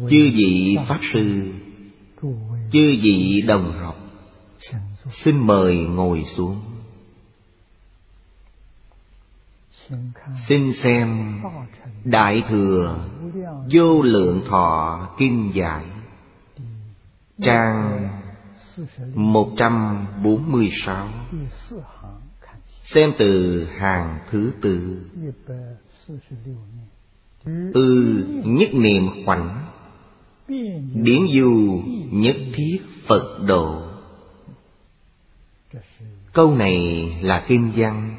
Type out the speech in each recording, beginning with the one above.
chư vị Pháp Sư, chư vị đồng học, xin mời ngồi xuống. Xin xem Đại Thừa Vô Lượng Thọ Kinh Giải, trang 146, xem từ hàng thứ tư. Nhất niệm khoảnh, điển du nhất thiết Phật độ. Câu này là kinh văn,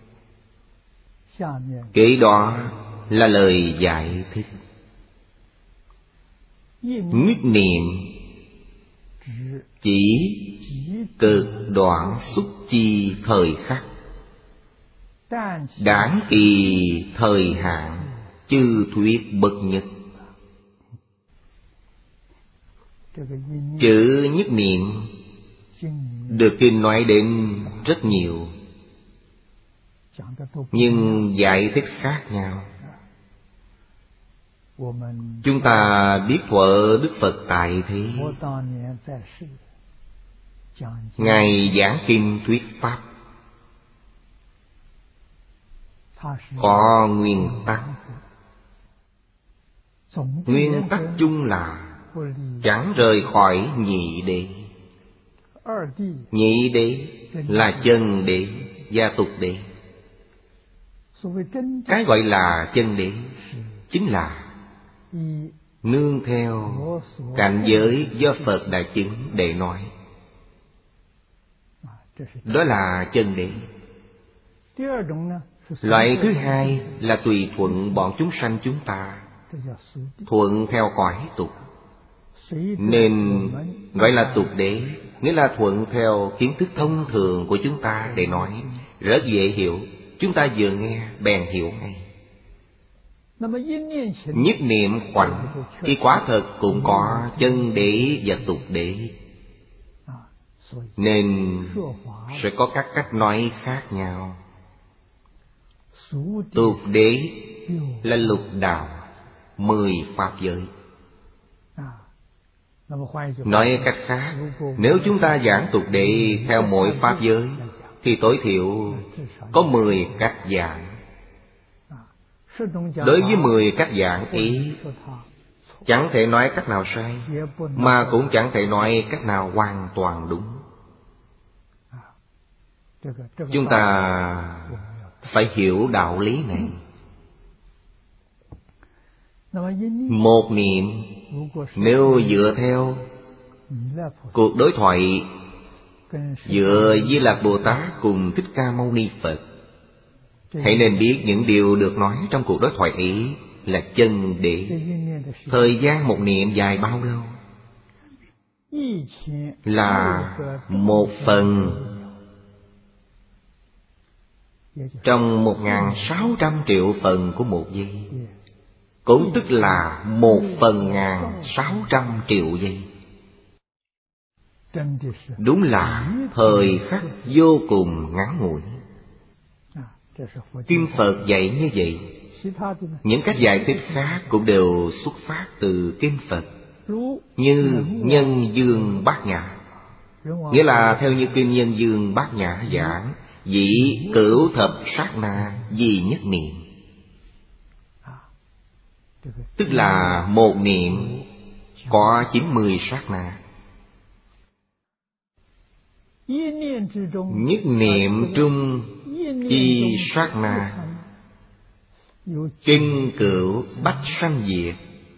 kế đó là lời giải thích. Nhất niệm chỉ cực đoạn xúc chi thời khắc, đản kỳ thời hạn, chư thuyết bậc nhất. Chữ nhất niệm được kinh nói đến rất nhiều, nhưng giải thích khác nhau. Chúng ta biết thuở Đức Phật tại thế, Ngài giảng kinh thuyết pháp có nguyên tắc. Nguyên tắc chung là chẳng rời khỏi nhị đế. Nhị đế là chân đế và tục đế. Cái gọi là chân đế chính là nương theo cảnh giới do Phật đã chứng để nói. Đó là chân đế. Loại thứ hai là tùy thuận bọn chúng sanh chúng ta, thuận theo cõi tục, nên gọi là tục đế, nghĩa là thuận theo kiến thức thông thường của chúng ta để nói, rất dễ hiểu. Chúng ta vừa nghe bèn hiểu ngay. Nhất niệm khoảnh thì quả thật cũng có chân đế và tục đế, nên sẽ có các cách nói khác nhau. Tục đế là lục đạo, 10 pháp giới. Nói cách khác, nếu chúng ta giảng tục đế theo mỗi pháp giới thì tối thiểu có 10 cách giảng. Đối với 10 cách giảng ấy, chẳng thể nói cách nào sai, mà cũng chẳng thể nói cách nào hoàn toàn đúng. Chúng ta phải hiểu đạo lý này. Một niệm nếu dựa theo cuộc đối thoại giữa Di Lặc Bồ Tát cùng Thích Ca Mâu Ni Phật, hãy nên biết những điều được nói trong cuộc đối thoại ấy là chân đế. Thời gian một niệm dài bao lâu? Là 1/1000 trong 1.600 triệu phần của một giây, cũng tức là 1/1600 triệu giây. Đúng là thời khắc vô cùng ngắn ngủi. Kinh Phật dạy như vậy. Những cách giải thích khác cũng đều xuất phát từ kinh Phật, như Nhân Dương Bát Nhã, nghĩa là theo như kinh Nhân Dương Bát Nhã giảng, dĩ cửu thập sát na vì nhất niệm, tức là một niệm có 90 sát na. Nhất niệm trung chi sát na, kinh cửu bách sanh diệt.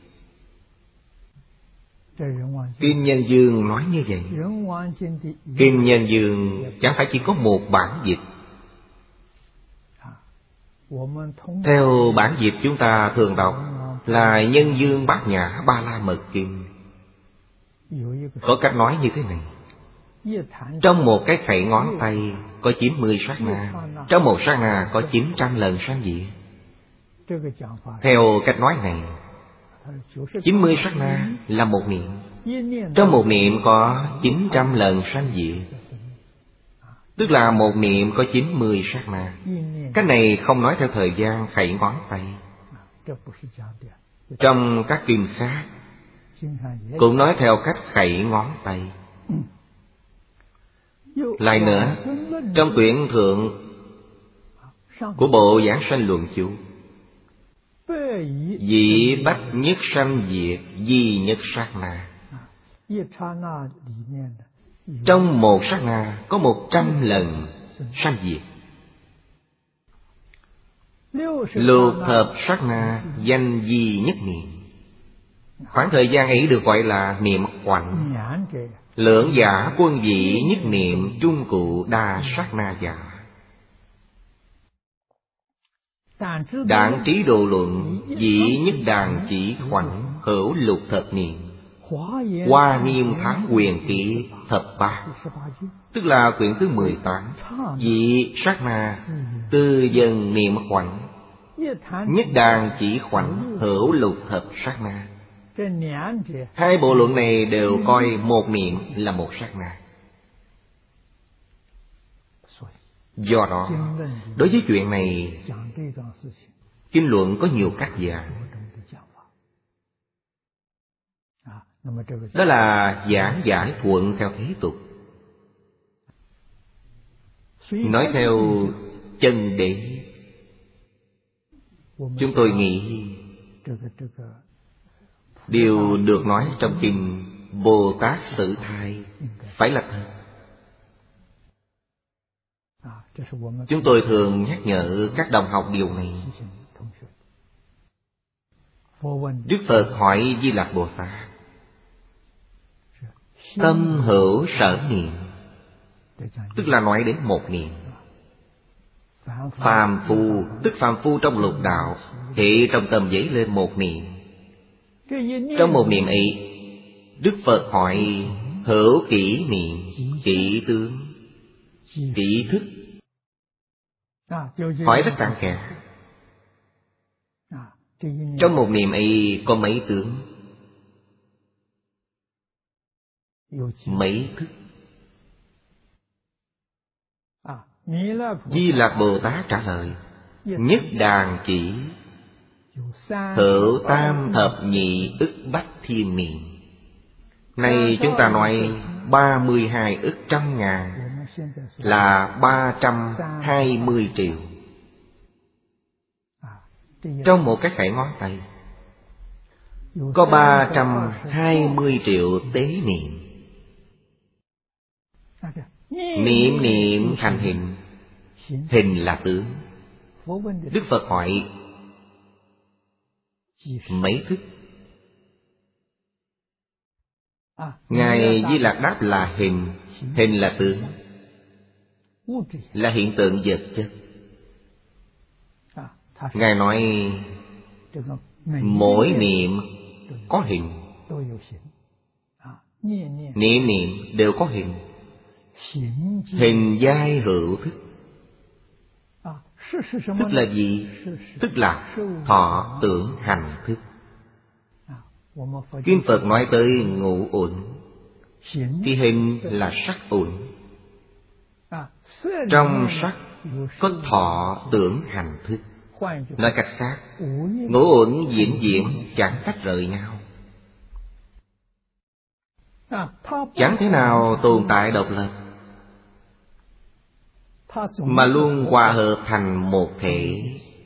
Kinh Nhân Dương nói như vậy. Kinh Nhân Dương chẳng phải chỉ có một bản dịch. Theo bản dịch chúng ta thường đọc là Nhân Dương Bát Nhã Ba La Mật Kinh. Có cách nói như thế này: trong một cái khẩy ngón tay có 90 sát na, trong một sát na có 900 lần sanh diệt. Theo cách nói này, 90 sát na là một niệm, trong một niệm có 900 lần sanh diệt, tức là một niệm có 90 sát na. Cái này không nói theo thời gian khẩy ngón tay. Trong các kinh khác cũng nói theo cách khẩy ngón tay. Lại nữa, trong quyển thượng của bộ Giảng Sanh Luận Chú, dĩ bách nhất sanh diệt, duy nhất sát na. Trong một sát na có 100 lần sanh diệt. Lục thập sát na danh duy nhất niệm. Khoảng thời gian ấy được gọi là niệm khoảnh. Lưỡng giả quân vị nhất niệm, trung cụ đa sát na giả. Đạn trí độ luận, dĩ nhất đàn chỉ khoảnh, hữu lục thập niệm. Hoa nghiêm thắng quyền kỹ thập bát, tức là quyển thứ 18. Dĩ sát na tư dân niệm khoảnh, nhất đàn chỉ khoảnh, hữu lục thập sát na. Hai bộ luận này đều coi một niệm là một sát na. Do đó, đối với chuyện này, kinh luận có nhiều cách giảng. Đó là giảng giải thuận theo thế tục. Nói theo chân đế, chúng tôi nghĩ điều được nói trong kinh Bồ Tát Sử Thai phải là thật. Chúng tôi thường nhắc nhở các đồng học điều này. Đức Phật hỏi Di Lặc Bồ Tát: tâm hữu sở niệm, tức là nói đến một niệm. Phàm phu, tức phàm phu trong lục đạo, thì trong tâm dấy lên một niệm. Trong một niệm ấy, Đức Phật hỏi hữu kỷ niệm, kỷ tướng, kỷ thức. Hỏi rất cặn kẽ. Trong một niệm ấy có mấy tướng, mấy thức? Di Lặc Bồ Tát trả lời: nhất đàn chỉ, hữu tam thập nhị ức bách thiên niệm. Này chúng ta nói 32 ức trăm ngàn là 320 triệu. Trong một cái khẩy ngón tay có 320 triệu tế niệm. Niệm niệm thành hình, hình là tướng. Đức Phật hỏi mấy thức? Ngài Di Lặc đáp là hình. Hình là tướng, là hiện tượng vật chất. Ngài nói mỗi niệm có hình, niệm niệm đều có hình. Hình giai hữu thức. Thức là gì? Tức là thọ tưởng hành thức. Kinh Phật nói tới ngũ uẩn, thì hình là sắc uẩn. Trong sắc có thọ tưởng hành thức. Nói cách khác, ngũ uẩn vĩnh viễn chẳng tách rời nhau, chẳng thể nào tồn tại độc lập, mà luôn hòa hợp thành một thể.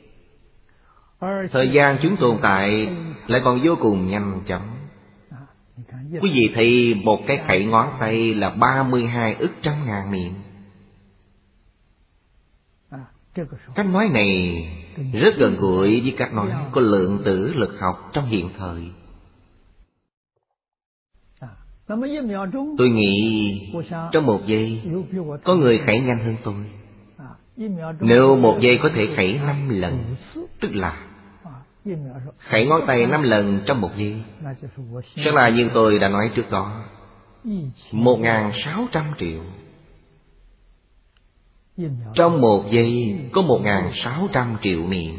Thời gian chúng tồn tại lại còn vô cùng nhanh chóng. Quý vị thấy một cái khẩy ngón tay là 32 ức trăm ngàn niệm. Cách nói này rất gần gũi với cách nói của lượng tử lực học trong hiện thời. Tôi nghĩ trong một giây có người khẩy nhanh hơn tôi. Nếu một giây có thể khẩy 5 lần, tức là khẩy ngón tay 5 lần trong một giây, sẽ là như tôi đã nói trước đó, 1.600 triệu. Trong một giây có 1.600 triệu niệm.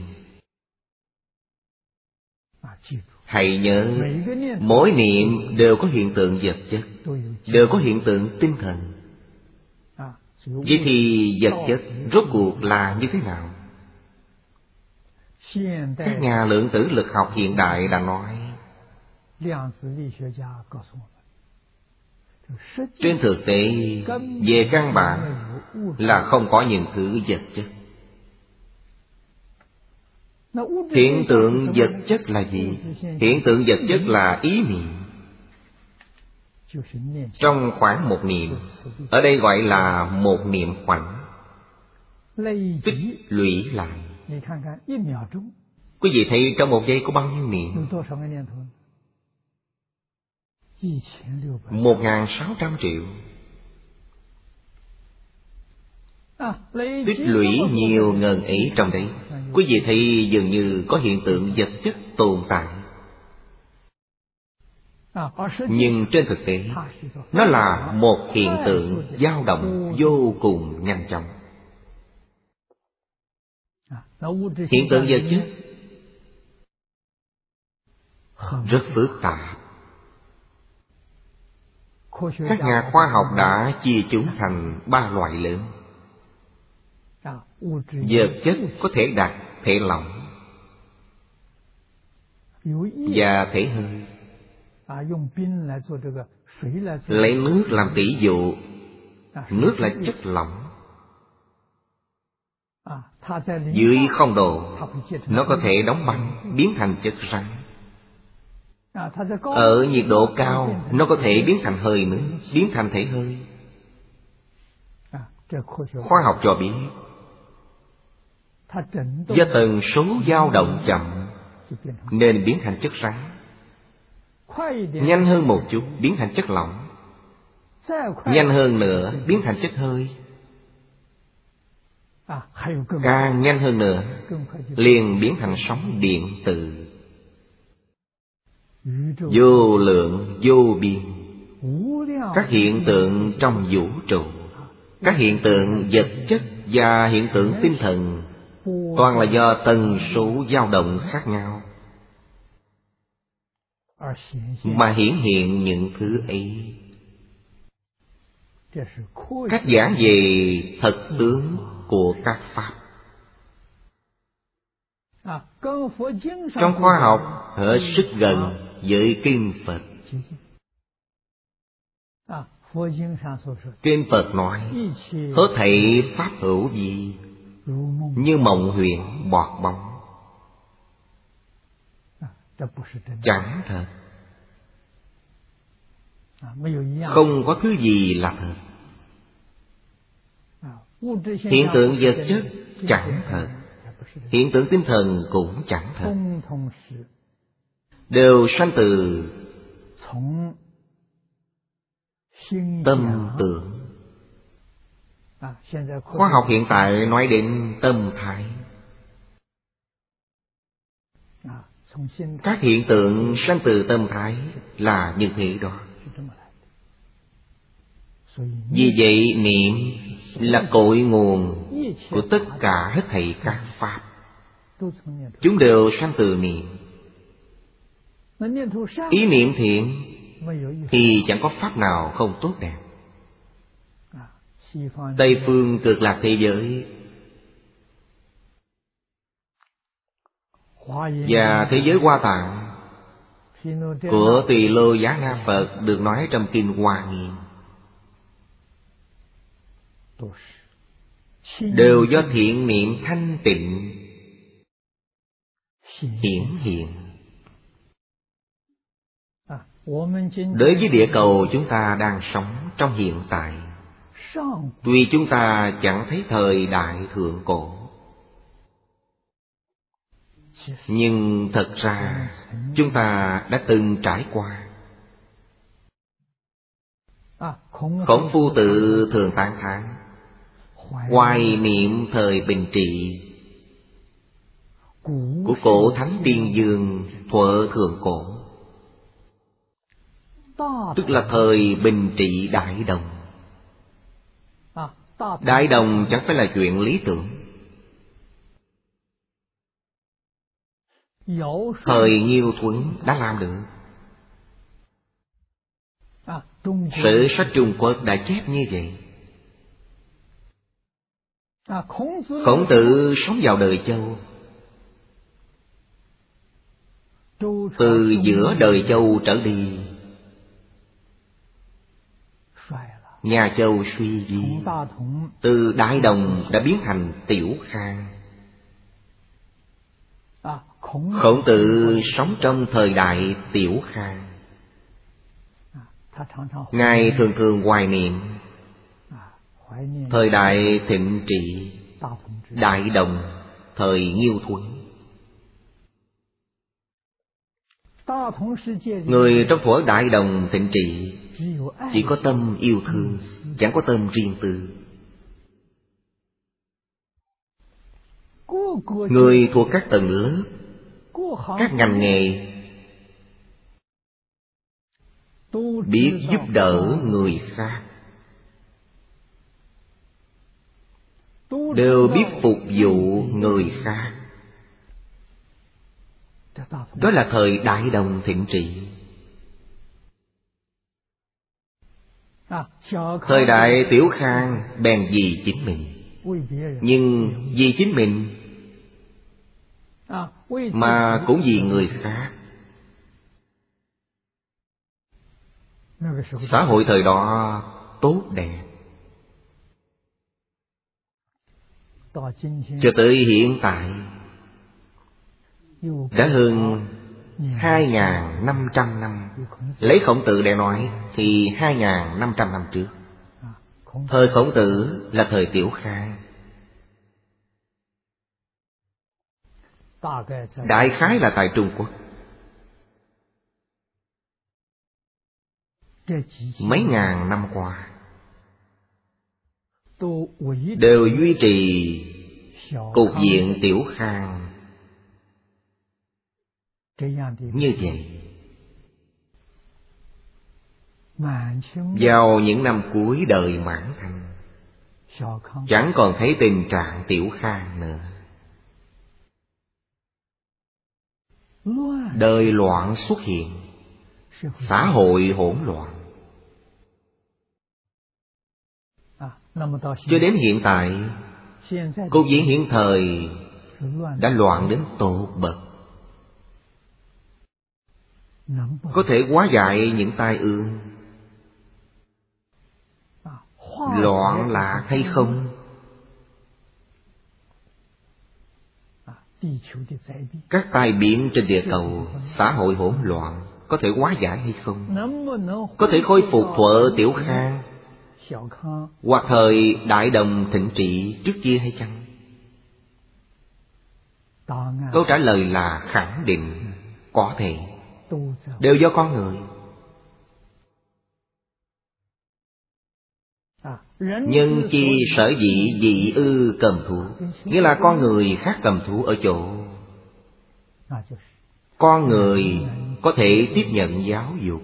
Hãy nhớ, mỗi niệm đều có hiện tượng vật chất, đều có hiện tượng tinh thần. Vậy thì vật chất rốt cuộc là như thế nào? Các nhà lượng tử lực học hiện đại đã nói Trên thực tế, về căn bản là không có những thứ vật chất. Hiện tượng vật chất là gì? Hiện tượng vật chất là ý niệm. Trong khoảng một niệm, ở đây gọi là một niệm khoảnh, tích lũy lại. Quý vị thấy trong một giây có bao nhiêu niệm? 1.600 triệu. Tích lũy nhiều ngần ấy trong đấy. Quý vị thấy dường như có hiện tượng vật chất tồn tại. Nhưng trên thực tế, nó là một hiện tượng dao động vô cùng nhanh chóng. Hiện tượng vật chất rất phức tạp. Các nhà khoa học đã chia chúng thành 3 loại lớn. Vật chất có thể đặc, thể lỏng và thể hơi. Lấy nước làm tỷ dụ, nước là chất lỏng. Dưới 0 độ, nó có thể đóng băng, biến thành chất rắn. Ở nhiệt độ cao, nó có thể biến thành hơi nước, biến thành thể hơi. Khoa học cho biết, do tần số dao động chậm nên biến thành chất rắn. Nhanh hơn một chút biến thành chất lỏng. Nhanh hơn nữa biến thành chất hơi. Càng nhanh hơn nữa liền biến thành sóng điện tử. Vô lượng vô biên. Các hiện tượng trong vũ trụ, các hiện tượng vật chất và hiện tượng tinh thần, toàn là do tần số dao động khác nhau mà hiển hiện những thứ ấy. Cách giảng về thật tướng của các pháp. Trong khoa học hết sức gần với kinh Phật. Kinh Phật nói, hết thảy pháp hữu vi như mộng huyễn bọt bóng. Chẳng thật. Không có thứ gì là thật. Hiện tượng vật chất chẳng thật. Hiện tượng tinh thần cũng chẳng thật. Đều sanh từ tâm tưởng. Khoa học hiện tại nói đến tâm thái. Các hiện tượng sanh từ tâm thái là như thế đó. Vì vậy niệm là cội nguồn của tất cả hết thảy các pháp. Chúng đều sanh từ niệm. Ý niệm thiện thì chẳng có pháp nào không tốt đẹp. Tây phương Cực Lạc thế giới và thế giới Hoa Tạng của Tỳ Lô Giá Na Phật được nói trong kinh Hoa Nghiêm, đều do thiện niệm thanh tịnh hiển hiện. Đối với địa cầu chúng ta đang sống trong hiện tại, tuy chúng ta chẳng thấy thời đại thượng cổ, nhưng thật ra chúng ta đã từng trải qua. Khổng Phu Tử thường tán thán, hoài niệm thời Bình Trị của cổ thánh Tiên Dương thuở thượng cổ, tức là thời Bình Trị Đại Đồng. Đại Đồng chẳng phải là chuyện lý tưởng. Thời Nhiêu Thuấn đã làm được. Sử sách Trung Quốc đã chép như vậy. Khổng Tử sống vào đời Châu, từ giữa đời Châu trở đi, nhà Châu suy vi. Từ Đại Đồng đã biến thành Tiểu Khang. Khổng Tử sống trong thời đại Tiểu Khang. Ngài thường thường hoài niệm thời đại thịnh trị Đại Đồng, thời Nghiêu Thuấn. Người trong thuở Đại Đồng thịnh trị chỉ có tâm yêu thương, chẳng có tâm riêng tư. Người thuộc các tầng lớp, các ngành nghề biết giúp đỡ người khác, đều biết phục vụ người khác. Đó là thời Đại Đồng thịnh trị. Thời đại Tiểu Khang bèn vì chính mình, nhưng vì chính mình mà cũng vì người khác. Xã hội thời đó tốt đẹp. Cho tới hiện tại đã hơn 2.500 năm. Lấy Khổng Tử để nói thì 2.500 năm trước. Thời Khổng Tử là thời Tiểu Khang. Đại khái là tại Trung Quốc. Mấy ngàn năm qua đều duy trì cục diện Tiểu Khang như vậy. Vào những năm cuối đời Mãn Thanh, chẳng còn thấy tình trạng Tiểu Khang nữa. Đời loạn xuất hiện, xã hội hỗn loạn. Cho đến hiện tại, cục diện hiện thời đã loạn đến tột bậc. Có thể hóa giải những tai ương, loạn lạc hay không? Các tai biến trên địa cầu, xã hội hỗn loạn, có thể hóa giải hay không? Có thể khôi phục thuở Tiểu Khang hoặc thời Đại Đồng thịnh trị trước kia hay chăng? Câu trả lời là khẳng định có thể, đều do con người. Nhân chi sở dĩ dị ư cầm thú, nghĩa là con người khác cầm thú ở chỗ con người có thể tiếp nhận giáo dục,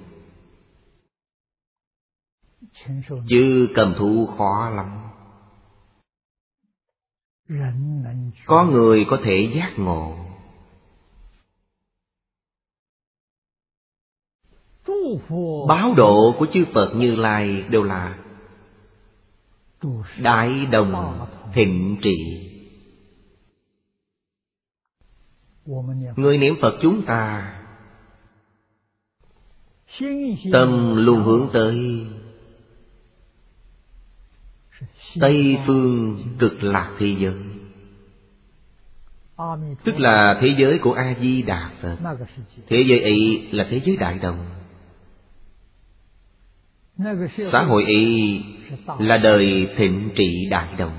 chứ cầm thú khó lắm. Có người có thể giác ngộ. Báo độ của chư Phật Như Lai đều là Đại Đồng thịnh trị. Người niệm Phật chúng ta tâm luôn hướng tới Tây phương cực lạc thế giới, tức là thế giới của A Di Đà Phật. Thế giới ấy là thế giới Đại Đồng. Xã hội ấy là đời thịnh trị Đại Đồng,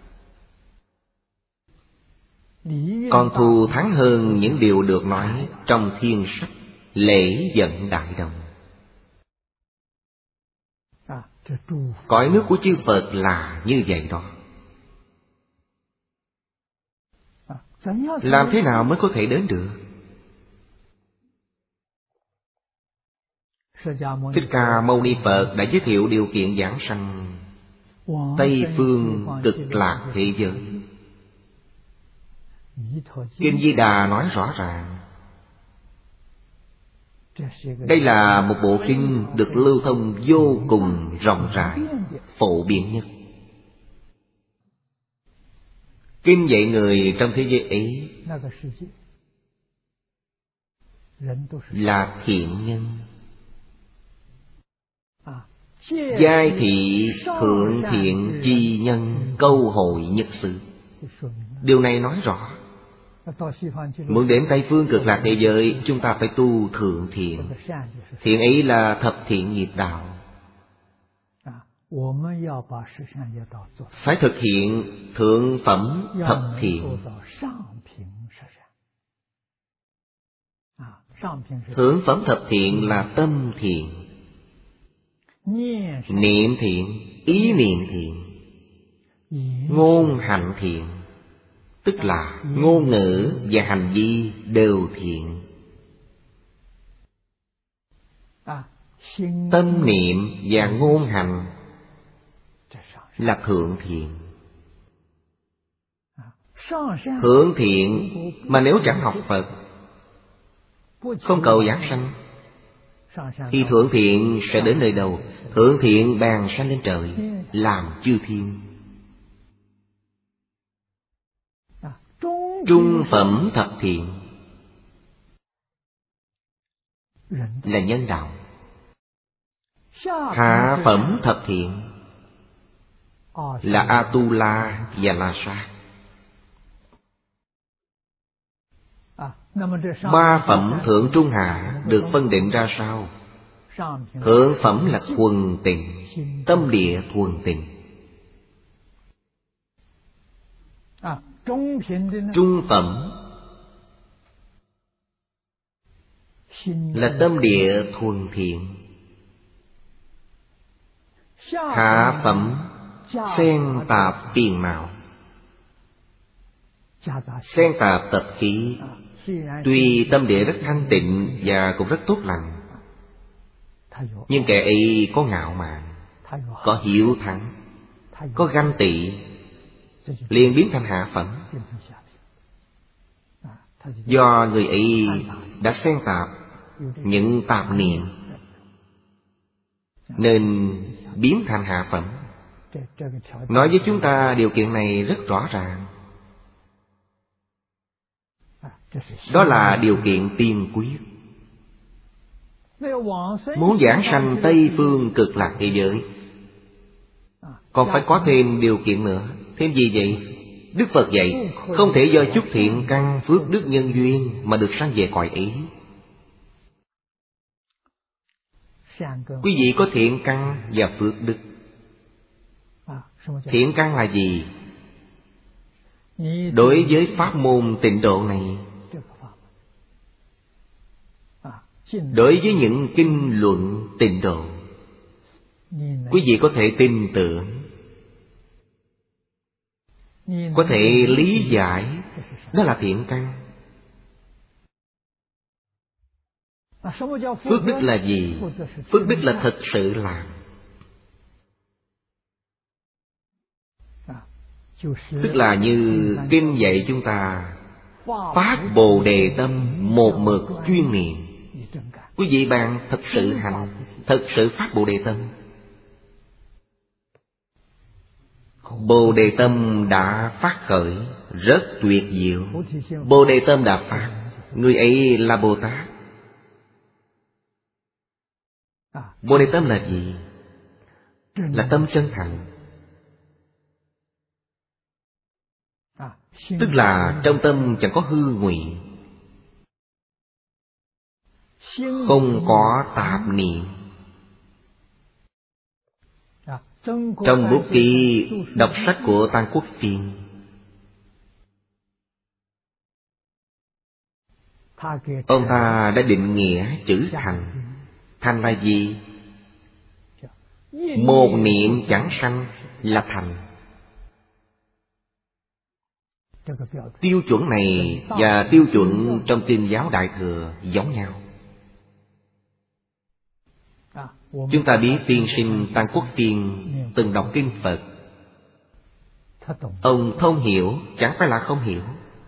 còn thù thắng hơn những điều được nói trong thiên sách lễ vận Đại Đồng. Cõi nước của chư Phật là như vậy đó. Làm thế nào mới có thể đến được? Thích Ca Mâu Ni Phật đã giới thiệu điều kiện giảng sanh Tây phương cực lạc thế giới. Kinh Di Đà nói rõ ràng, đây là một bộ kinh được lưu thông vô cùng rộng rãi, phổ biến nhất. Kinh dạy người trong thế giới ấy là thiện nhân. Giai thị thượng thiện chi nhân, câu hội nhất xứ. Điều này nói rõ muốn đến Tây Phương Cực Lạc thế giới, chúng ta phải tu thượng thiện. Thiện ấy là thập thiện nghiệp đạo. Phải thực hiện thượng phẩm thập thiện. Thượng phẩm thập thiện là tâm thiện, niệm thiện, ý niệm thiện, ngôn hành thiện. Tức là ngôn ngữ và hành vi đều thiện. Tâm niệm và ngôn hành là thượng thiện. Thượng thiện mà nếu chẳng học Phật, không cầu giảng sanh, thì thượng thiện sẽ đến nơi đâu? Thượng thiện bèn sanh lên trời, làm chư thiên. Trung phẩm thập thiện là nhân đạo. Hạ phẩm thập thiện là Atula và La Sát. Ba phẩm thượng trung hạ được phân định ra sao? Thượng phẩm là thuần tịnh, tâm địa thuần tịnh. Trung phẩm là tâm địa thuần thiện. Hạ phẩm xen tạp phiền não, xen tạp tập khí. Tuy tâm địa rất thanh tịnh và cũng rất tốt lành, nhưng kẻ ấy có ngạo mạn, có hiếu thắng, có ganh tị, liền biến thành hạ phẩm. Do người ấy đã xen tạp những tạp niệm nên biến thành hạ phẩm. Nói với chúng ta điều kiện này rất rõ ràng. Đó là điều kiện tiên quyết. Muốn giảng sanh Tây Phương Cực Lạc thế giới, còn phải có thêm điều kiện nữa. Thêm gì vậy? Đức Phật dạy không thể do chút thiện căn phước đức nhân duyên mà được sanh về cõi ấy. Quý vị có thiện căn và phước đức. Thiện căn là gì? Đối với pháp môn tịnh độ này, đối với những kinh luận tịnh độ, quý vị có thể tin tưởng, có thể lý giải. Đó là thiện căn. Phước đức là gì? Phước đức là thực sự làm. Tức là như kinh dạy chúng ta phát Bồ Đề tâm, một mực chuyên niệm. Quý vị bạn thật sự hành, thật sự phát Bồ Đề tâm. Bồ Đề tâm đã phát khởi, rất tuyệt diệu. Bồ Đề tâm đã phát, người ấy là Bồ Tát. Bồ Đề tâm là gì? Là tâm chân thành. Tức là trong tâm chẳng có hư ngụy, không có tạp niệm. Trong bút ký đọc sách của Tăng Quốc Phiên, ông ta đã định nghĩa chữ thành. Thành là gì? Một niệm chẳng sanh là thành. Tiêu chuẩn này và tiêu chuẩn trong Kinh giáo Đại Thừa giống nhau. Chúng ta biết tiên sinh Tăng Quốc Phiên từng đọc kinh Phật. Ông thông hiểu, chẳng phải là không hiểu.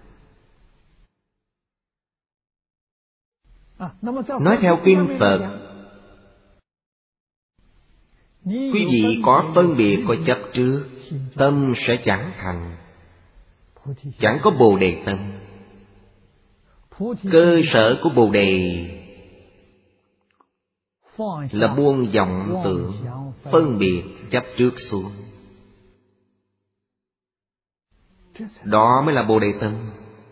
Nói theo kinh Phật, quý vị có phân biệt, có chấp trước, tâm sẽ chẳng thành, chẳng có Bồ Đề tâm. Cơ sở của Bồ Đề là buông vọng tưởng, phân biệt chấp trước xuống. Đó mới là Bồ Đề tâm.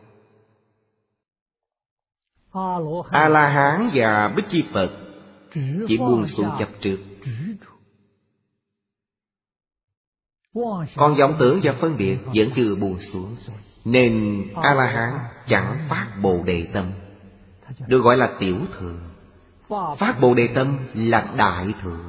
A-la-hán và Bích Chi Phật chỉ buông xuống chấp trước. Còn vọng tưởng và phân biệt vẫn chưa buông xuống, nên A-la-hán chẳng phát Bồ Đề tâm, được gọi là tiểu thừa. Phát Bồ Đề tâm là đại thừa.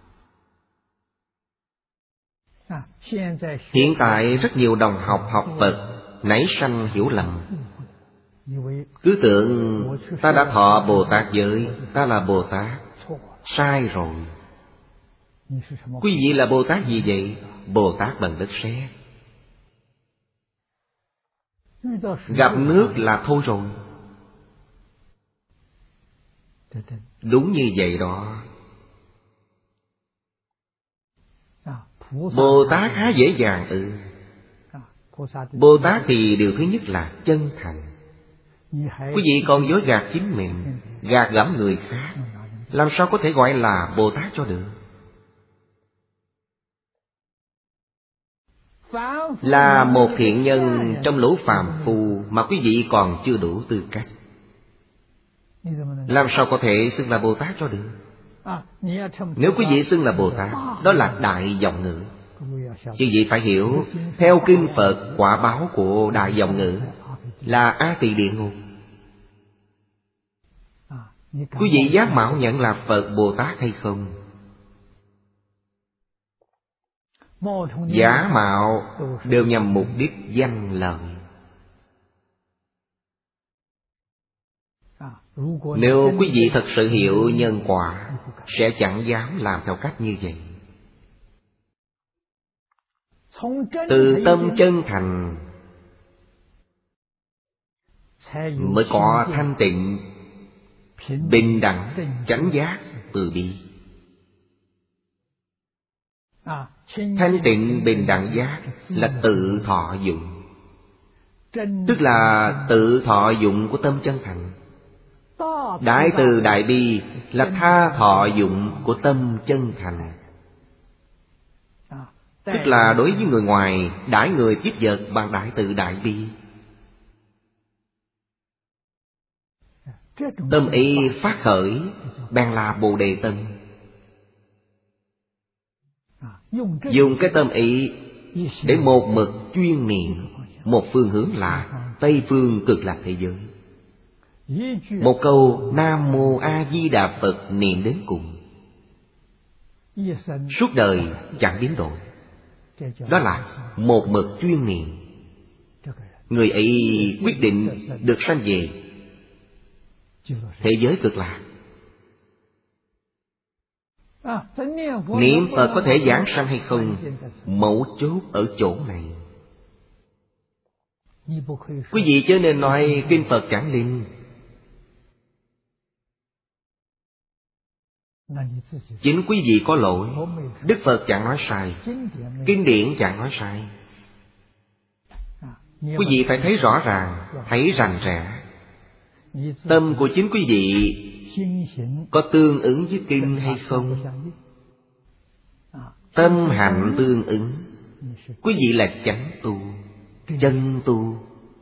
Hiện tại rất nhiều đồng học học Phật nảy sanh hiểu lầm, cứ tưởng ta đã thọ Bồ Tát giới, ta là Bồ Tát. Sai rồi. Quý vị là Bồ Tát gì vậy? Bồ Tát bằng đất sét. Gặp nước là thôi rồi. Đúng như vậy đó. Bồ Tát há dễ dàng ư? Bồ Tát thì điều thứ nhất là chân thành. Quý vị còn dối gạt chính mình, gạt gẫm người khác, làm sao có thể gọi là Bồ Tát cho được? Là một thiện nhân trong lũ phàm phu mà quý vị còn chưa đủ tư cách, làm sao có thể xưng là Bồ Tát cho được? Nếu quý vị xưng là Bồ Tát, đó là đại vọng ngữ. Quý vị phải hiểu, theo kinh Phật, quả báo của đại vọng ngữ là A Tỳ Địa Ngục. Quý vị dám mạo nhận là Phật Bồ Tát hay không? Giả mạo đều nhằm mục đích danh lợi. Nếu quý vị thật sự hiểu nhân quả, sẽ chẳng dám làm theo cách như vậy. Từ tâm chân thành mới có thanh tịnh, bình đẳng, chánh giác, từ bi. Thanh tịnh bình đẳng giác là tự thọ dụng, tức là tự thọ dụng của tâm chân thành. Đại từ đại bi là tha thọ dụng của tâm chân thành, tức là đối với người ngoài đãi người tiếp vật bằng đại từ đại bi. Tâm ý phát khởi bèn là Bồ Đề tâm. Dùng cái tâm ý để một mực chuyên niệm, một phương hướng là Tây phương cực lạc thế giới. Một câu Nam Mô A Di Đà Phật niệm đến cùng, suốt đời chẳng biến đổi. Đó là một mực chuyên niệm. Người ấy quyết định được sanh về thế giới cực lạc. Niệm Phật có thể giảng sanh hay không, mấu chốt ở chỗ này. Quý vị chớ nên nói kinh Phật chẳng linh. Chính quý vị có lỗi. Đức Phật chẳng nói sai, kinh điển chẳng nói sai. Quý vị phải thấy rõ ràng, thấy rành rẽ. Tâm của chính quý vị có tương ứng với kinh hay không? Tâm hạnh tương ứng, quý vị là chánh tu, chân tu.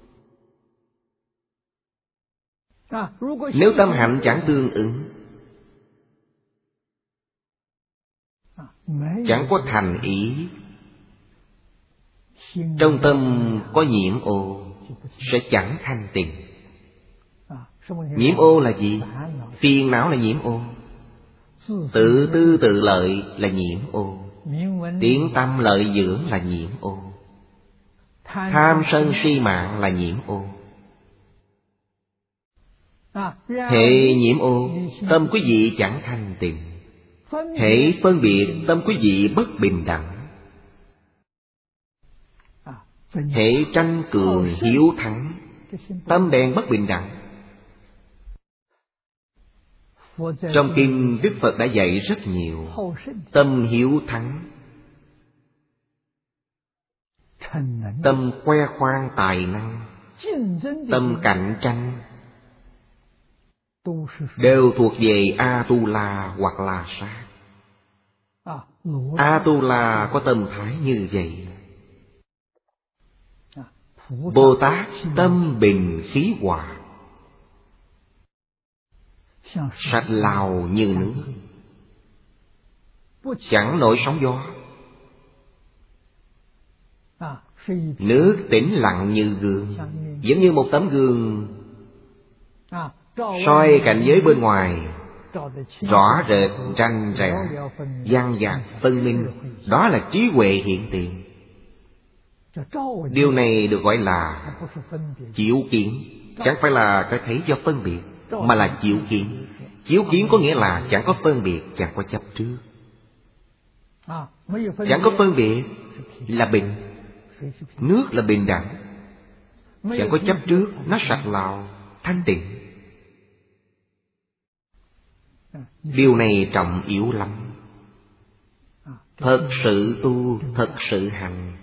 Nếu tâm hạnh chẳng tương ứng, chẳng có thành ý, trong tâm có nhiễm ô, sẽ chẳng thanh tịnh. Nhiễm ô là gì? Phiền não là nhiễm ô. Tự tư tự lợi là nhiễm ô. Tiếng tâm lợi dưỡng là nhiễm ô. Tham sân si mạng là nhiễm ô. Hệ nhiễm ô, tâm quý vị chẳng thanh tịnh. Hệ phân biệt, tâm quý vị bất bình đẳng. Hệ tranh cường hiếu thắng, tâm bèn bất bình đẳng. Trong kinh Đức Phật đã dạy rất nhiều. Tâm hiếu thắng, tâm khoe khoang tài năng, tâm cạnh tranh, đều thuộc về A-tu-la hoặc La Sát. A-tu-la có tâm thái như vậy. Bồ Tát tâm bình khí hòa, sạch lào như nước, chẳng nổi sóng gió. Nước tĩnh lặng như gương, giống như một tấm gương soi cảnh giới bên ngoài, rõ rệt rành rẽ, dang dạc phân minh. Đó là trí huệ hiện tiền. Điều này được gọi là chiếu kiến. Chẳng phải là cái thấy do phân biệt, mà là chiếu kiến. Chiếu kiến có nghĩa là chẳng có phân biệt, chẳng có chấp trước. Chẳng có phân biệt là bình. Nước là bình đẳng, chẳng có chấp trước, nó sạch lào, thanh tịnh. Điều này trọng yếu lắm. Thật sự tu, thật sự hành.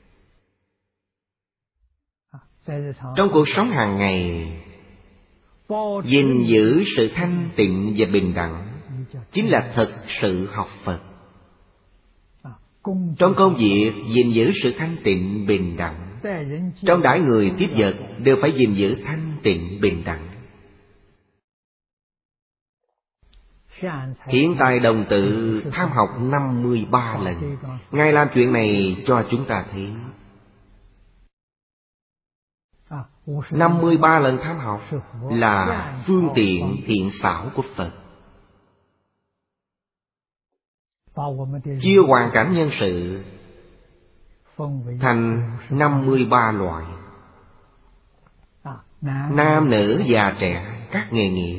Trong cuộc sống hàng ngày, gìn giữ sự thanh tịnh và bình đẳng chính là thật sự học Phật. Trong công việc gìn giữ sự thanh tịnh bình đẳng, trong đãi người tiếp vật đều phải gìn giữ thanh tịnh bình đẳng. Thiện tài đồng tự tham học 53 lần. Ngài làm chuyện này cho chúng ta thấy. 53 lần tham học là phương tiện thiện xảo của Phật, chia hoàn cảnh nhân sự thành 53 loại, nam nữ già trẻ, các nghề nghiệp.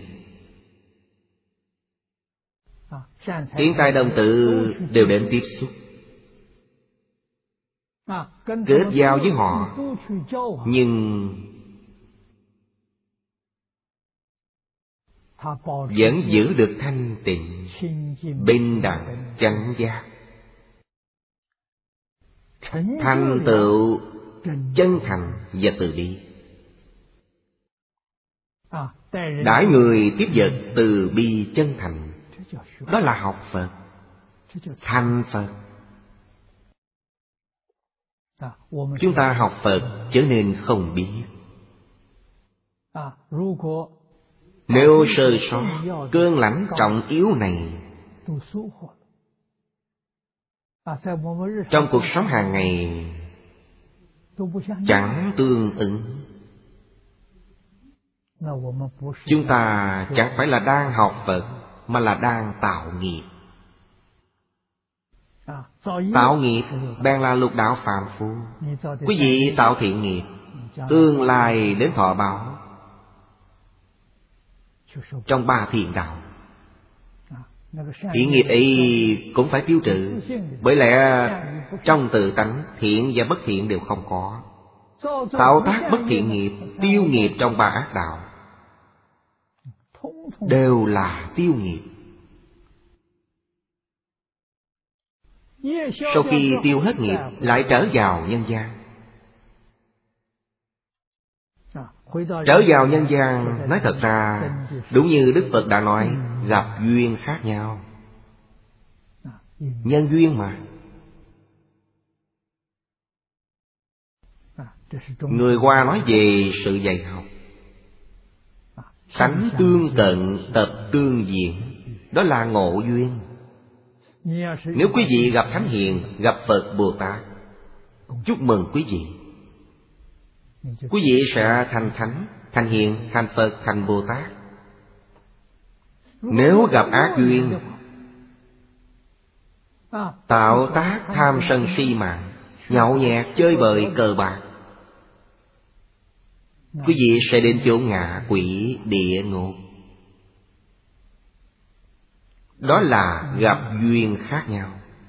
Thiện tài đồng tự đều đến tiếp xúc, kết giao với họ, nhưng vẫn giữ được thanh tịnh, bình đẳng, chánh giác, thành tựu chân thành và từ bi. Đãi người tiếp vật từ bi chân thành, đó là học Phật, thành Phật. Chúng ta học Phật trở nên không biết. Nếu sơ sót cơn lãnh trọng yếu này, trong cuộc sống hàng ngày chẳng tương ứng, chúng ta chẳng phải là đang học Phật, mà là đang tạo nghiệp. Tạo nghiệp bèn là lục đạo phàm phu. Quý vị tạo thiện nghiệp, tương lai đến thọ báo trong 3 thiện đạo. Thiện nghiệp ấy cũng phải tiêu trừ, bởi lẽ trong tự tánh thiện và bất thiện đều không có. Tạo tác bất thiện nghiệp, tiêu nghiệp trong 3 ác đạo đều là tiêu nghiệp. Sau khi tiêu hết nghiệp, lại trở vào nhân gian. Trở vào nhân gian, nói thật ra đúng như Đức Phật đã nói, gặp duyên khác nhau. Nhân duyên mà. Người Hoa nói về sự dạy học, tánh tương cận, tập tương diện, đó là ngộ duyên. Nếu quý vị gặp Thánh Hiền, gặp Phật Bồ Tát, chúc mừng quý vị. Quý vị sẽ thành Thánh, thành Hiền, thành Phật, thành Bồ Tát. Nếu gặp ác duyên, tạo tác tham sân si mạng, nhậu nhẹt chơi bời cờ bạc, quý vị sẽ đến chỗ ngạ quỷ địa ngục. Đó là gặp duyên khác nhau.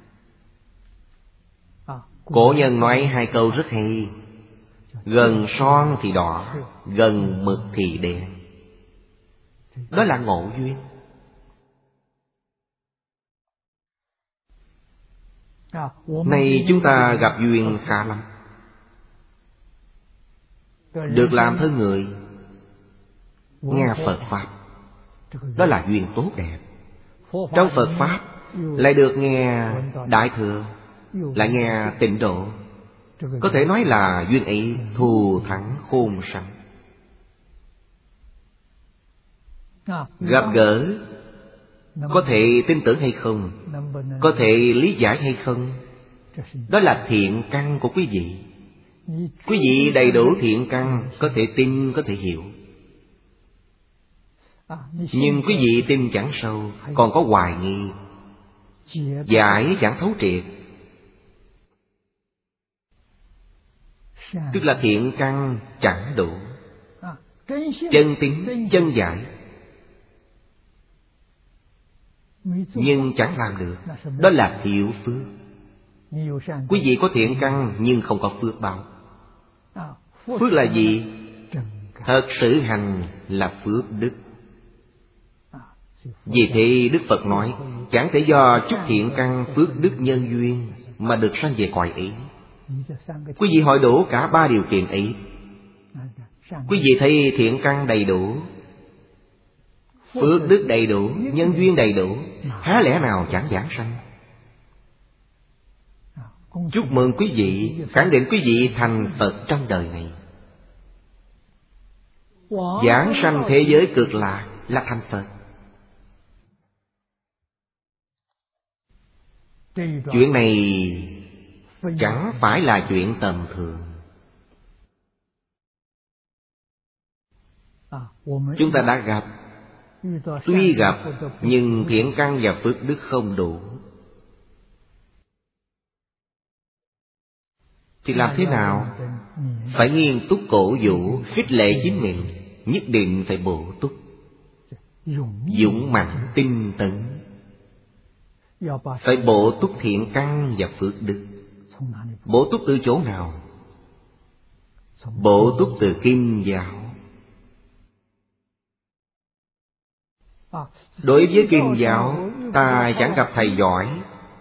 Cổ nhân nói 2 câu rất hay: gần son thì đỏ, gần mực thì đen. Đó là ngộ duyên. Này chúng ta gặp duyên khá lắm, được làm thân người, nghe Phật Pháp, Đó là duyên tốt đẹp. Trong Phật Pháp lại được nghe Đại Thừa, lại nghe Tịnh Độ. Có thể nói là duyên ấy thù thắng khôn sánh. Gặp gỡ, có thể tin tưởng hay không, có thể lý giải hay không, đó là thiện căn của quý vị. Quý vị đầy đủ thiện căn, có thể tin, có thể hiểu. Nhưng quý vị tin chẳng sâu, còn có hoài nghi, giải chẳng thấu triệt, tức là thiện căn chẳng đủ. Chân tín, chân giải, nhưng chẳng làm được, đó là thiểu phước. Quý vị có thiện căn nhưng không có phước báo. Phước là gì? Thật sự hành là phước đức. Vì thế Đức Phật nói, chẳng thể do chút thiện căn phước đức nhân duyên mà được sanh về cõi ấy. Quý vị hội đủ cả ba điều kiện ấy. Quý vị thấy thiện căn đầy đủ, phước đức đầy đủ, nhân duyên đầy đủ, há lẽ nào chẳng giảng sanh? Chúc mừng quý vị, khẳng định quý vị thành Phật trong đời này. Giảng sanh thế giới cực lạc là thành Phật. Chuyện này chẳng phải là chuyện tầm thường. Chúng ta đã gặp, tuy gặp, nhưng thiện căn và phước đức không đủ. Thì làm thế nào? Phải nghiêm túc cổ vũ, khích lệ chính mình, nhất định phải bổ túc, dũng mạnh, tinh tấn. Phải bổ túc thiện căn và phước đức. Bổ túc từ chỗ nào? Bổ túc từ Kinh giáo. Đối với Kinh giáo, ta chẳng gặp thầy giỏi.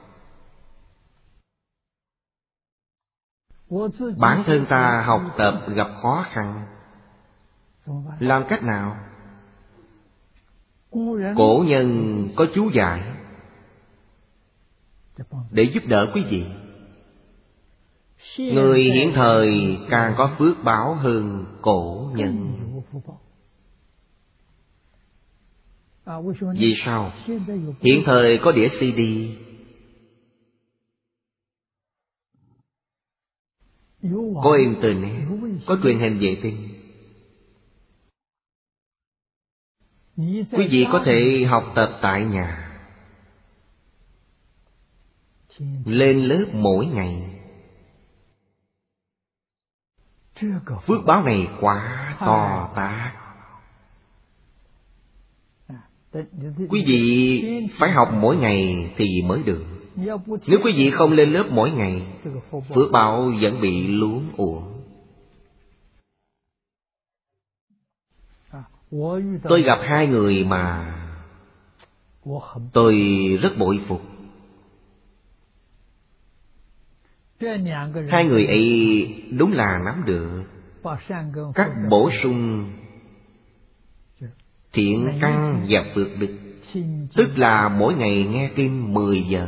Bản thân ta học tập gặp khó khăn. Làm cách nào? Cổ nhân có chú giải để giúp đỡ quý vị. Người hiện thời càng có phước báo hơn cổ nhân. Vì sao? Hiện thời có đĩa CD, có Internet, có truyền hình vệ tinh. Quý vị có thể học tập tại nhà, lên lớp mỗi ngày. Phước báo này quá to tát. Quý vị phải học mỗi ngày thì mới được. Nếu quý vị không lên lớp mỗi ngày, phước báo vẫn bị luống uổng. Tôi gặp hai người mà tôi rất bội phục. Hai người ấy đúng là nắm được cách bổ sung thiện căn và phước đức. Tức là mỗi ngày nghe kinh 10 giờ.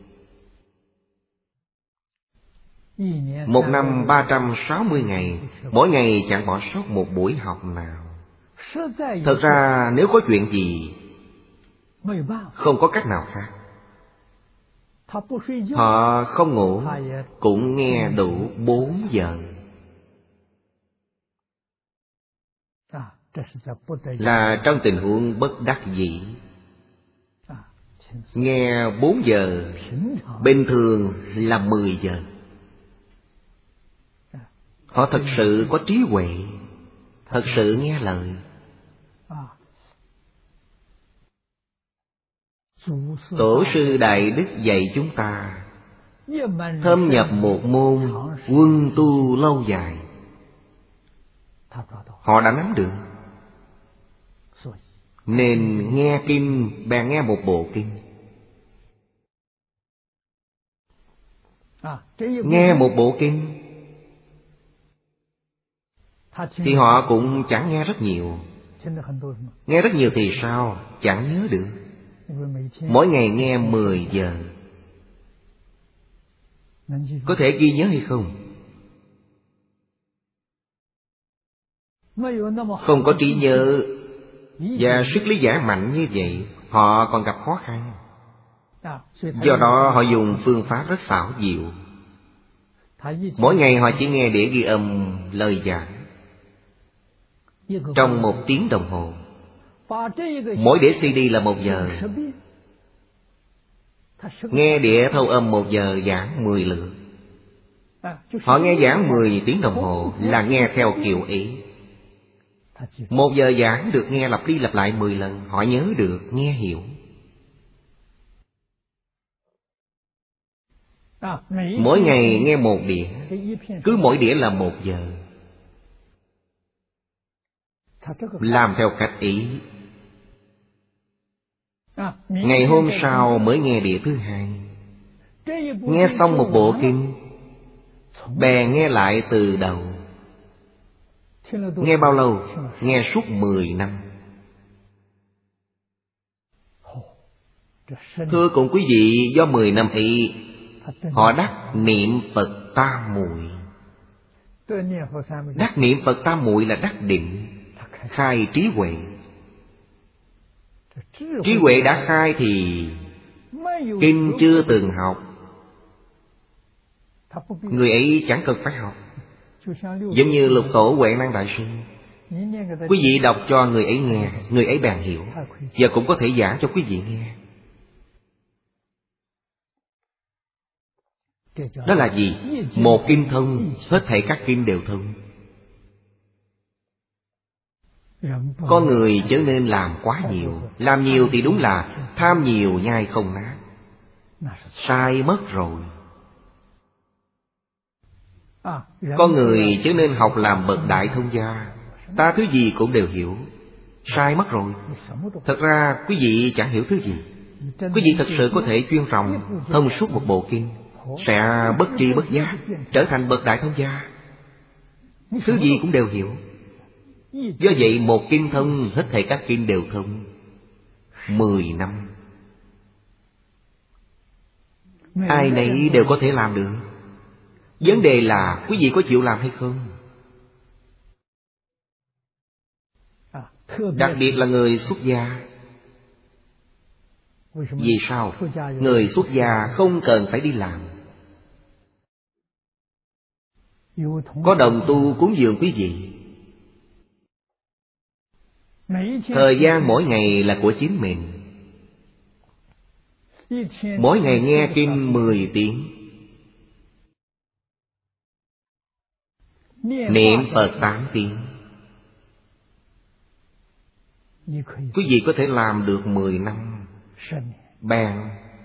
Một năm 360 ngày, mỗi ngày chẳng bỏ sót một buổi học nào. Thật ra nếu có chuyện gì, không có cách nào khác. Họ không ngủ, cũng nghe đủ 4 giờ. Là trong tình huống bất đắc dĩ. Nghe 4 giờ, bình thường là 10 giờ. Họ thật sự có trí huệ, thật sự nghe lời. Tổ sư Đại Đức dạy chúng ta thâm nhập một môn, quân tu lâu dài. Họ đã nắm được, nên nghe kinh bèn nghe một bộ kinh. Nghe một bộ kinh thì họ cũng chẳng nghe rất nhiều, Nghe rất nhiều thì sao? Chẳng nhớ được. Mỗi ngày nghe 10 giờ, có thể ghi nhớ hay không? Không có trí nhớ và sức lý giải mạnh như vậy, họ còn gặp khó khăn. Do đó họ dùng phương pháp rất xảo diệu. Mỗi ngày họ chỉ nghe đĩa ghi âm lời giảng trong 1 tiếng đồng hồ. Mỗi đĩa CD là 1 giờ. Nghe đĩa thâu âm 1 giờ giảng 10 lượt. Họ nghe giảng 10 tiếng đồng hồ là nghe theo kiểu ý. 1 giờ giảng được nghe lặp đi lặp lại 10 lần. Họ nhớ được, nghe hiểu. Mỗi ngày nghe 1 đĩa, cứ mỗi đĩa là 1 giờ. Làm theo cách ý. Ngày hôm sau mới nghe đĩa thứ 2. Nghe xong một bộ kinh, bèn nghe lại từ đầu. Nghe bao lâu? Nghe suốt 10 năm. Thưa cùng quý vị, do 10 năm ấy, họ đắc niệm Phật tam muội. Đắc niệm Phật tam muội là đắc định, khai trí huệ. Trí huệ đã khai thì kinh chưa từng học, người ấy chẳng cần phải học. Giống như Lục Tổ Huệ Năng Đại Sư, quý vị đọc cho người ấy nghe, người ấy bèn hiểu, và cũng có thể giảng cho quý vị nghe. Đó là gì? Một kinh thông, hết thảy các kinh đều thông. Con người chớ nên làm quá nhiều. Làm nhiều thì đúng là tham nhiều nhai không nát. Sai mất rồi. Con người chớ nên học làm bậc đại thông gia. Ta thứ gì cũng đều hiểu. Sai mất rồi. Thật ra quý vị chẳng hiểu thứ gì. Quý vị thật sự có thể chuyên trọng thông suốt một bộ kinh, sẽ bất tri bất giác trở thành bậc đại thông gia. Thứ gì cũng đều hiểu. Do vậy một kinh thông, hết thảy các kinh đều thông. 10 năm. Ai nấy đều có thể làm được. Vấn đề là quý vị có chịu làm hay không? Đặc biệt là người xuất gia. Vì sao? Người xuất gia không cần phải đi làm. Có đồng tu cúng dường quý vị. Thời gian mỗi ngày là của chính mình. Mỗi ngày nghe kinh 10 tiếng, niệm Phật 8 tiếng. Quý vị có thể làm được 10 năm, bèn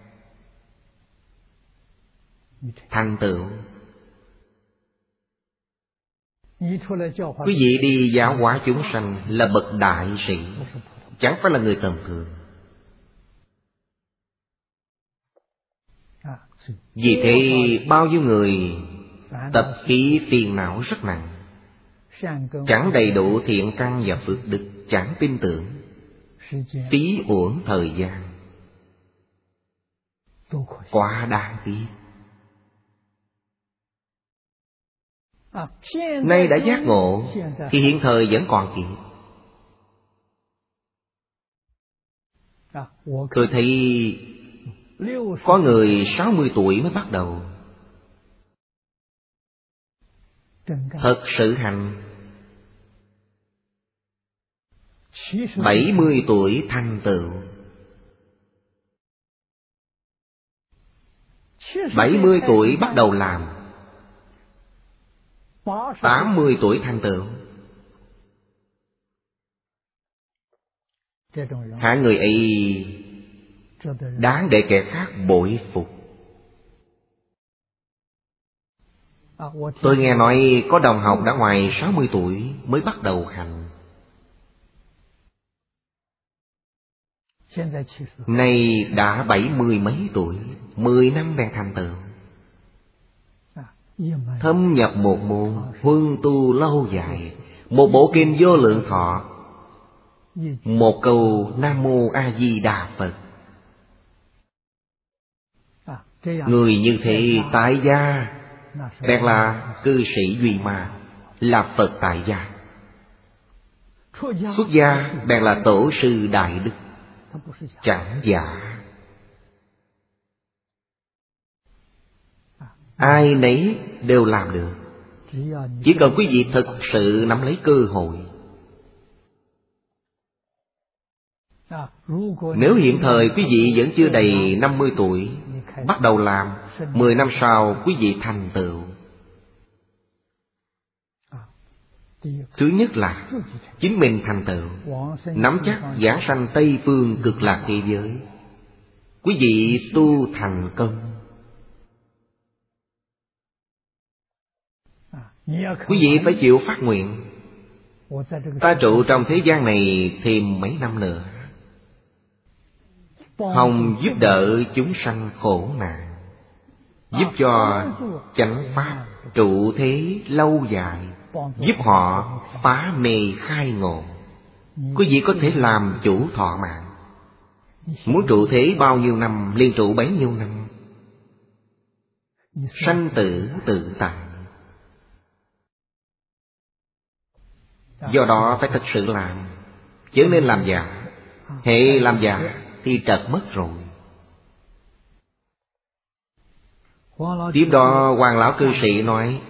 thành tựu. Quý vị đi giáo hóa chúng sanh là bậc đại sĩ, chẳng phải là người tầm thường. Vì thế bao nhiêu người tập khí phiền não rất nặng, chẳng đầy đủ thiện căn và phước đức, chẳng tin tưởng, phí uổng thời gian, quá đáng tiếc. Nay đã giác ngộ thì hiện thời vẫn còn kịp. Tôi thấy có người 60 tuổi mới bắt đầu thật sự hành, 70 tuổi thành tựu, 70 tuổi bắt đầu làm, 80 tuổi thành tựu. Hạng người ấy đáng để kẻ khác bội phục. Tôi nghe nói có đồng học đã ngoài 60 tuổi mới bắt đầu hành. Nay đã 70 mấy tuổi, 10 năm bèn thành tựu. Thâm nhập một môn, huân tu lâu dài, một bộ kinh Vô Lượng Thọ, một câu Nam Mô A Di Đà Phật. Người như thế tại gia bèn là cư sĩ Duy Ma, là Phật tại gia. Xuất gia bèn là tổ sư đại đức, chẳng giả. Ai nấy đều làm được, chỉ cần quý vị thực sự nắm lấy cơ hội. Nếu hiện thời quý vị vẫn chưa đầy 50 tuổi, bắt đầu làm, 10 năm sau quý vị thành tựu. Thứ nhất là chính mình thành tựu, nắm chắc giảng sanh Tây Phương Cực Lạc thế giới. Quý vị tu thành công. Quý vị phải chịu phát nguyện, ta trụ trong thế gian này thêm mấy năm nữa, hòng giúp đỡ chúng sanh khổ nạn, giúp cho chánh pháp trụ thế lâu dài, giúp họ phá mê khai ngộ. Quý vị có thể làm chủ thọ mạng. Muốn trụ thế bao nhiêu năm liền trụ bấy nhiêu năm, sanh tử tự tại. Do đó phải thật sự làm, chứ nên làm giả. Hệ làm giả thì trật mất rồi. Tiếp đó Hoàng lão cư sĩ nói: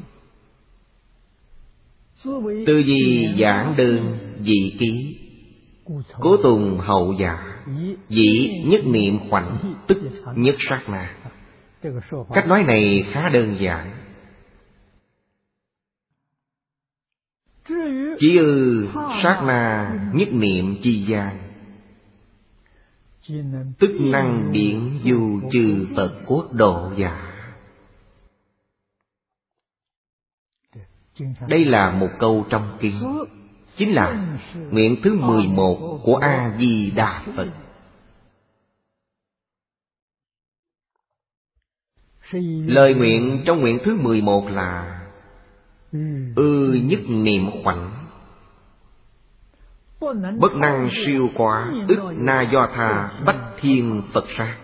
tư gì giảng đơn dị ký, cố tùng hậu giả, dĩ nhất niệm khoảnh tức nhất sát na. Cách nói này khá đơn giản. Chỉ sát na nhất niệm chi gian, tức năng điển du chư Phật quốc độ giả. Đây là một câu trong kinh, chính là nguyện thứ 11 của A Di Đà Phật. Lời nguyện trong nguyện thứ 11 là nhất niệm khoảnh, bất năng siêu quá, ức na do tha bách thiên Phật sát.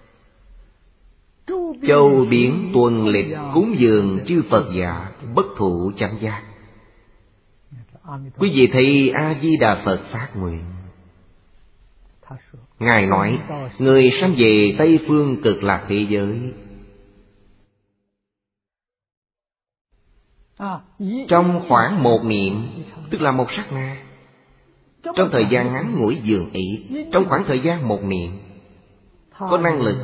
Châu biển tuần lịch cúng dường chư Phật giả, bất thụ chánh giác. Quý vị thấy A Di Đà Phật phát nguyện. Ngài nói người sanh về Tây Phương Cực Lạc thế giới, trong khoảng một niệm, tức là một sát na, trong thời gian ngắn ngủi dường ý, trong khoảng thời gian một niệm, có năng lực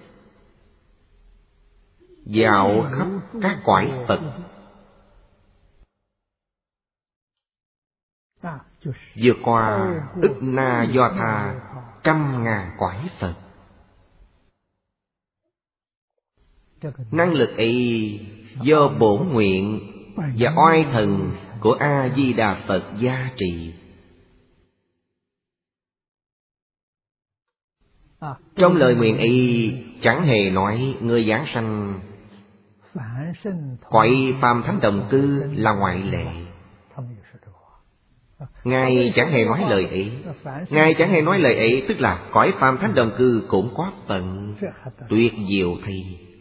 dạo khắp các cõi Phật, vượt qua ức na do tha 100.000 cõi Phật. Năng lực ấy do bổn nguyện và oai thần của A Di Đà Phật gia trì. Trong lời nguyện ấy chẳng hề nói người giảng sanh cõi phàm thánh đồng cư là ngoại lệ. Ngài chẳng hề nói lời ấy. Ngài chẳng hề nói lời ấy, tức là cõi phàm thánh đồng cư cũng có phần tuyệt diệu thì.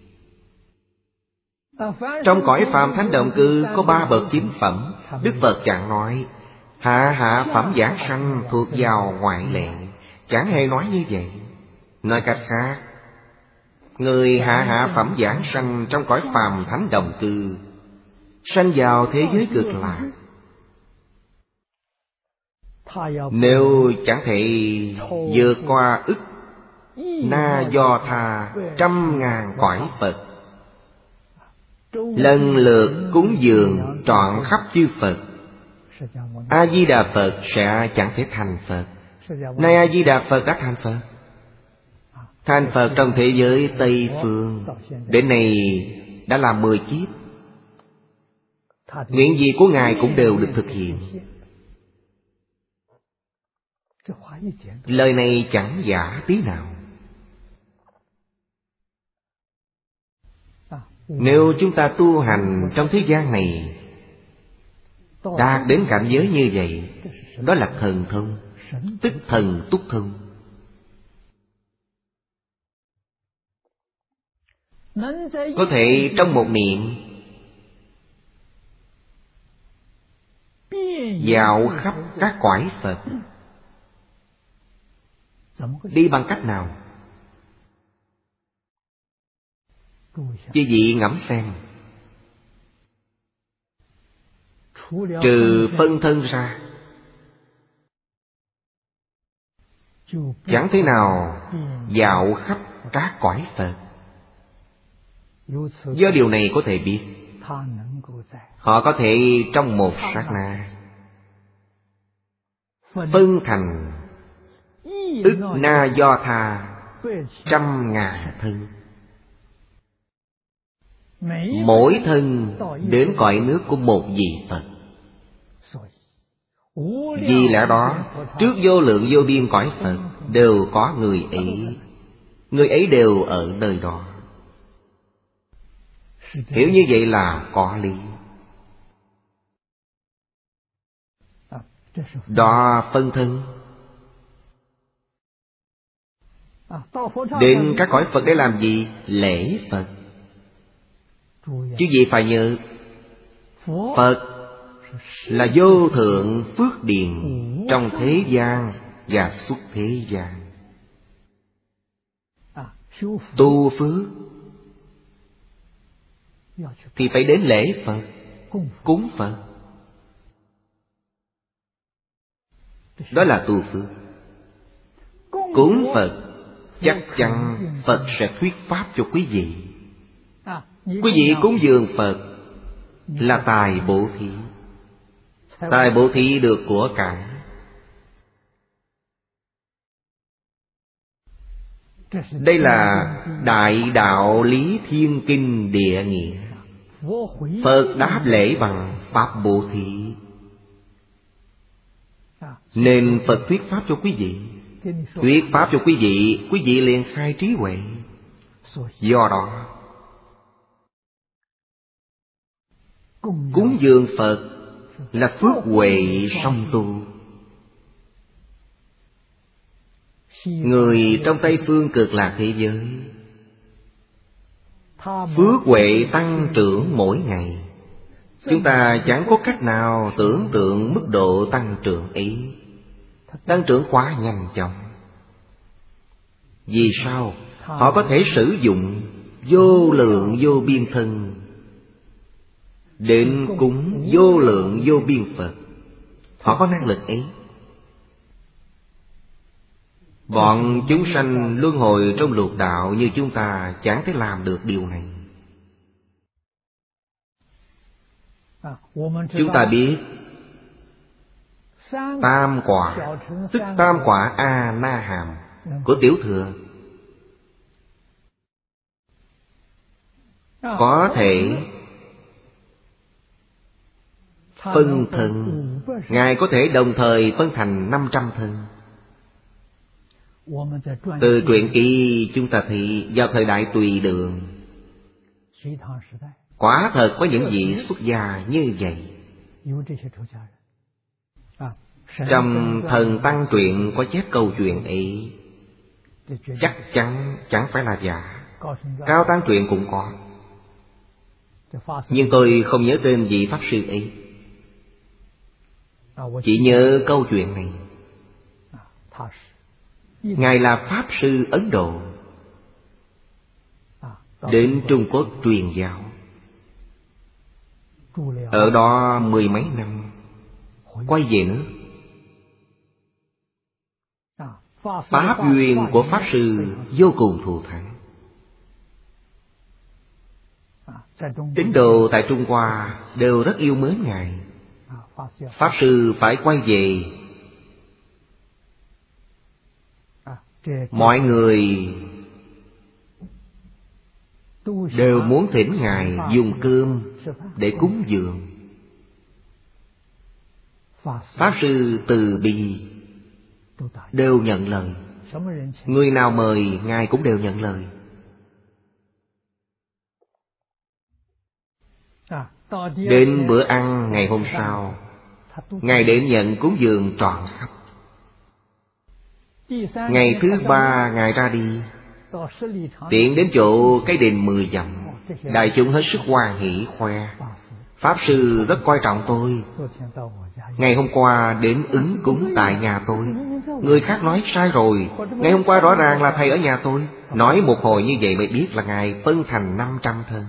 Trong cõi phàm thánh đồng cư có 3 bậc chính phẩm. Đức Phật chẳng nói hạ phẩm giảng sanh thuộc vào ngoại lệ, chẳng hề nói như vậy. Nói cách khác, người hạ phẩm giảng sanh trong cõi phàm thánh đồng cư, sanh vào thế giới cực lạc. Nếu chẳng thể vượt qua ức na do tha 100.000 cõi Phật, lần lượt cúng dường trọn khắp chư Phật, A Di Đà Phật sẽ chẳng thể thành Phật. Nay A Di Đà Phật đã thành Phật. Thành Phật trong thế giới Tây Phương, đến nay đã là 10 kiếp. Nguyện gì của Ngài cũng đều được thực hiện. Lời này chẳng giả tí nào. Nếu chúng ta tu hành trong thế gian này, đạt đến cảnh giới như vậy, đó là thần thông, tức thần túc thông. Có thể trong một niệm dạo khắp các cõi Phật. Đi bằng cách nào? Chư vị ngẫm xem. Trừ phân thân ra, chẳng thế nào dạo khắp các cõi Phật. Do điều này có thể biết, họ có thể trong một sát na phân thành ức na do tha 100.000 thân. Mỗi thân đến cõi nước của một vị Phật. Vì lẽ đó, trước vô lượng vô biên cõi Phật đều có người ấy. Người ấy đều ở nơi đó. Hiểu như vậy là có lý. Đó phân thân. Đến các cõi Phật để làm gì? Lễ Phật. Chứ gì phải nhớ, Phật là vô thượng phước điền trong thế gian và xuất thế gian. Tu phước thì phải đến lễ Phật, cúng Phật. Đó là tu phước. Cúng Phật chắc chắn Phật sẽ thuyết pháp cho quý vị. Quý vị cúng dường Phật là tài bố thí. Tài bố thí được của cải. Đây là đại đạo lý thiên kinh địa nghĩa. Phật đáp lễ bằng pháp bố thí. Nên Phật thuyết pháp cho quý vị. Thuyết pháp cho quý vị liền khai trí huệ. Do đó cúng dường Phật là phước huệ song tu. Người trong Tây Phương Cực Lạc thế giới, phước huệ tăng trưởng mỗi ngày. Chúng ta chẳng có cách nào tưởng tượng mức độ tăng trưởng ấy. Tăng trưởng quá nhanh chóng. Vì sao? Họ có thể sử dụng vô lượng vô biên thân đến cúng vô lượng vô biên Phật. Họ có năng lực ấy. Bọn chúng sanh luân hồi trong lục đạo như chúng ta chẳng thể làm được điều này. Chúng ta biết tam quả, tức tam quả A-na-hàm của Tiểu Thừa, có thể phân thân. Ngài có thể đồng thời phân thành 500 thân. Từ truyện ký chúng ta thấy vào thời đại Tùy Đường, quả thật có những vị xuất gia như vậy. Trong Thần Tăng truyện có chép câu chuyện ấy. Chắc chắn chẳng phải là giả. Cao Tăng truyện cũng có. Nhưng tôi không nhớ tên vị Pháp Sư ấy. Chỉ nhớ câu chuyện này. Ngài là Pháp Sư Ấn Độ, đến Trung Quốc truyền giáo. Ở đó 10 mấy năm, quay về nước. Pháp duyên của Pháp Sư vô cùng thù thắng. Tín đồ tại Trung Hoa đều rất yêu mến Ngài. Pháp Sư phải quay về. Mọi người đều muốn thỉnh Ngài dùng cơm để cúng dường. Pháp Sư từ bi đều nhận lời. Người nào mời Ngài cũng đều nhận lời. Đến bữa ăn ngày hôm sau, Ngài đến nhận cúng dường trọn khắp. Ngày thứ 3 Ngài ra đi, tiện đến chỗ cái đền 10 dặm. Đại chúng hết sức hoan hỉ khoe: Pháp Sư rất coi trọng tôi. Ngày hôm qua đến ứng cúng tại nhà tôi. Người khác nói sai rồi, ngày hôm qua rõ ràng là thầy ở nhà tôi. Nói một hồi như vậy mới biết là Ngài phân thành 500 thân.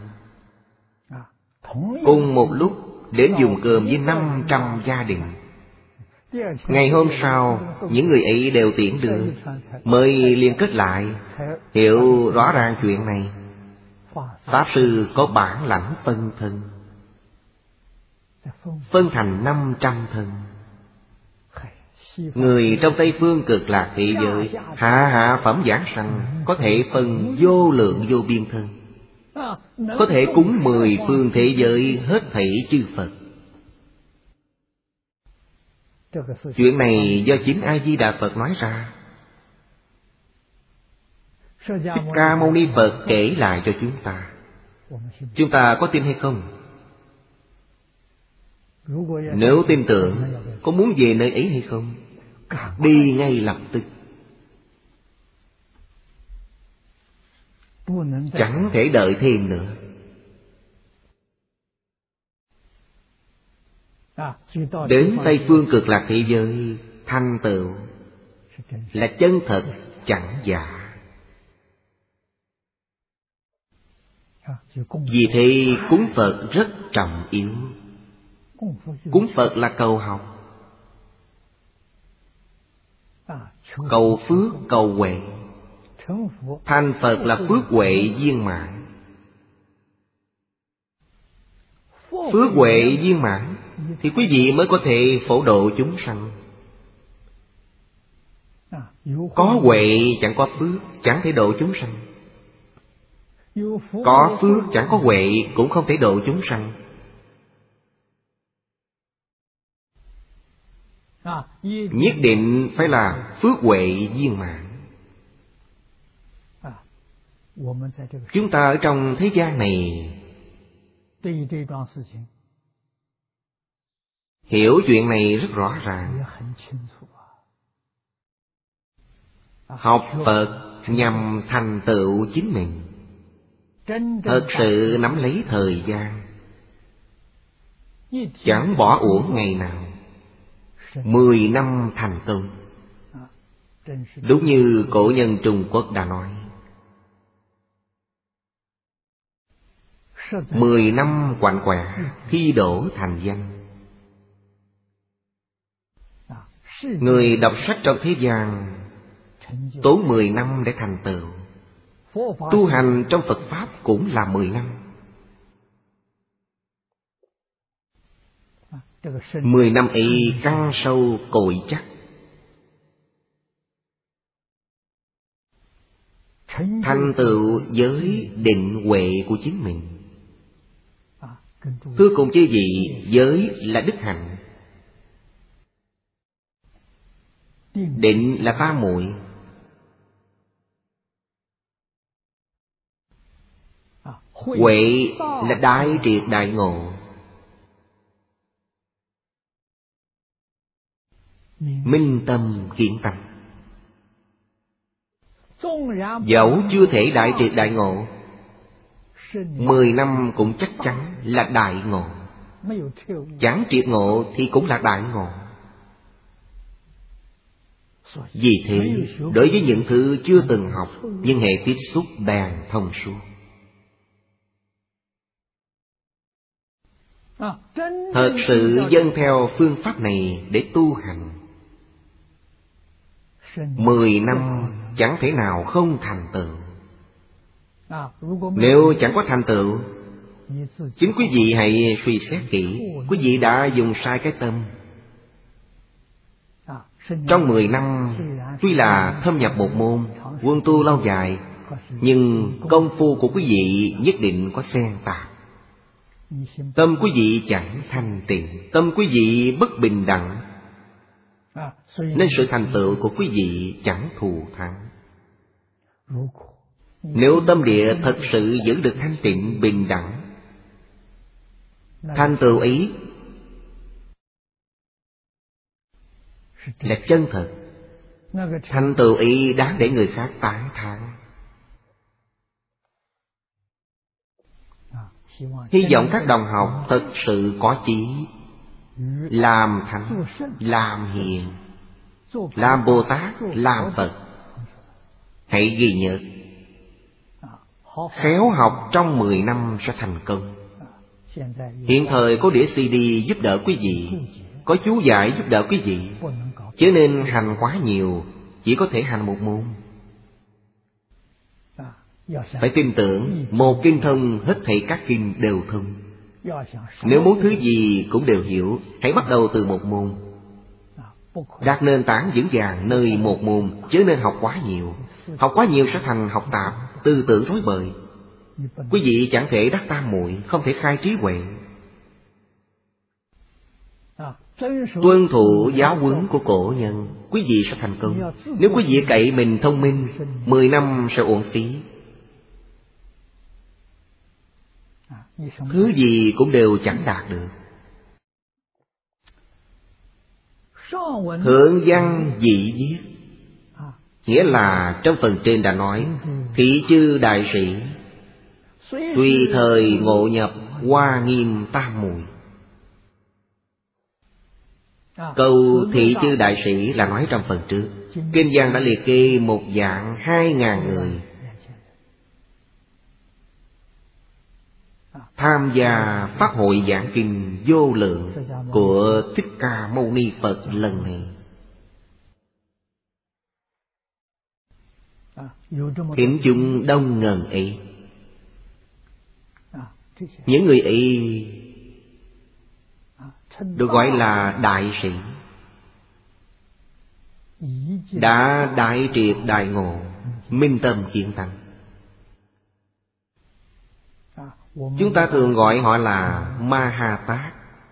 Cùng một lúc đến dùng cơm với 500 gia đình. Ngày hôm sau, những người ấy đều tiễn đưa, mới liên kết lại, hiểu rõ ràng chuyện này. Pháp Sư có bản lãnh phân thân, phân thành 500 thân. Người trong Tây Phương Cực Lạc thế giới, hạ phẩm giảng sanh, có thể phân vô lượng vô biên thân, có thể cúng 10 phương thế giới hết thảy chư Phật. Chuyện này do chính A Di Đà Phật nói ra. Thích Ca Mâu Ni Phật kể lại cho chúng ta. Chúng ta có tin hay không? Nếu tin tưởng, có muốn về nơi ấy hay không? Đi ngay lập tức. Chẳng thể đợi thêm nữa. Đến Tây Phương Cực Lạc thế giới, thành tựu là chân thật, chẳng giả. Vì thế cúng Phật rất trọng yếu. Cúng Phật là cầu học, cầu phước, cầu huệ. Thành Phật là phước huệ viên mãn. Phước huệ viên mãn thì quý vị mới có thể phổ độ chúng sanh. Có huệ chẳng có phước, chẳng thể độ chúng sanh. Có phước chẳng có huệ, cũng không thể độ chúng sanh. Nhất định phải là phước huệ viên mãn. Chúng ta ở trong thế gian này hiểu chuyện này rất rõ ràng. Học Phật nhằm thành tựu chính mình, thật sự nắm lấy thời gian, chẳng bỏ uổng ngày nào. 10 năm thành công. Đúng như cổ nhân Trung Quốc đã nói, 10 năm quạnh quẻ, thi đỗ thành danh. Người đọc sách trong thế gian tốn 10 năm để thành tựu. Tu hành trong Phật Pháp cũng là 10 năm. 10 năm ấy căn sâu cội chắc, thành tựu giới định huệ của chính mình. Thưa cùng chư vị, giới là đức hạnh, định là tam muội, huệ là đại triệt đại ngộ. Minh tâm kiến tâm, dẫu chưa thể đại triệt đại ngộ, 10 năm cũng chắc chắn là đại ngộ. Chẳng triệt ngộ thì cũng là đại ngộ. Vì thế, đối với những thứ chưa từng học, nhưng hệ tiếp xúc bèn thông suốt. Thật sự dâng theo phương pháp này để tu hành, 10 năm chẳng thể nào không thành tựu. Nếu chẳng có thành tựu, chính quý vị hãy suy xét kỹ, quý vị đã dùng sai cái tâm. Trong 10 năm, tuy là thâm nhập một môn, quân tu lâu dài, nhưng công phu của quý vị nhất định có xen tạp. Tâm quý vị chẳng thanh tịnh, tâm quý vị bất bình đẳng, nên sự thành tựu của quý vị chẳng thù thắng. Nếu tâm địa thật sự giữ được thanh tịnh bình đẳng, thành tựu ấy là chân thật, Thành tựu ấy đáng để người khác tán thán. Hy vọng các đồng học thật sự có chí, làm thánh, làm hiền, làm Bồ Tát, làm Phật. Hãy ghi nhớ, khéo học trong 10 năm sẽ thành công. Hiện thời có đĩa CD giúp đỡ quý vị, có chú giải giúp đỡ quý vị, chứ nên hành quá nhiều, chỉ có thể hành một môn. Phải tin tưởng, một kinh thông, hết thảy các kinh đều thông. Nếu muốn thứ gì cũng đều hiểu, hãy bắt đầu từ một môn. Đặt nền tảng vững vàng nơi một môn, chứ nên học quá nhiều. Học quá nhiều sẽ thành học tạp, tư tưởng rối bời. Quý vị chẳng thể đắc tam muội, không thể khai trí huệ. Tuân thủ giáo huấn của cổ nhân, quý vị sẽ thành công. Nếu quý vị cậy mình thông minh, 10 năm sẽ uổng phí. Thứ gì cũng đều chẳng đạt được. Thượng văn dị viết, nghĩa là trong phần trên đã nói, thị chư đại sĩ tùy thời ngộ nhập Hoa Nghiêm tam muội. Câu thị chư đại sĩ là nói trong phần trước. Kinh văn đã liệt kê một dạng 2.000 người tham gia pháp hội giảng kinh vô lượng của Thích Ca Mâu Ni Phật lần này. Thiện chúng đông ngần ấy. Những người ấy được gọi là đại sĩ, đã đại triệt đại ngộ, minh tâm kiến tánh. Chúng ta thường gọi họ là Ma Ha Tát,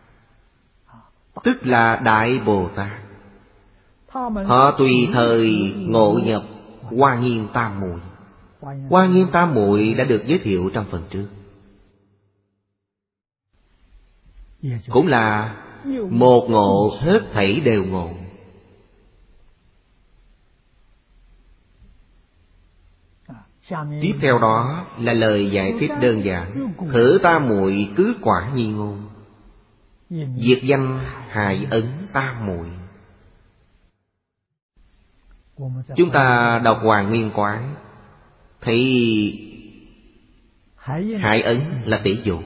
tức là Đại Bồ Tát. Họ tùy thời ngộ nhập Hoa Nghiêm tam muội. Hoa Nghiêm tam muội đã được giới thiệu trong phần trước, cũng là một ngộ hết thảy đều ngộ. Tiếp theo đó là lời giải thích đơn giản. Thử tam muội cứ quả nhi ngôn, diệt danh hại ấn tam muội. Chúng ta đọc Hoàng Nguyên Quán thấy hại ấn là tỷ dụ.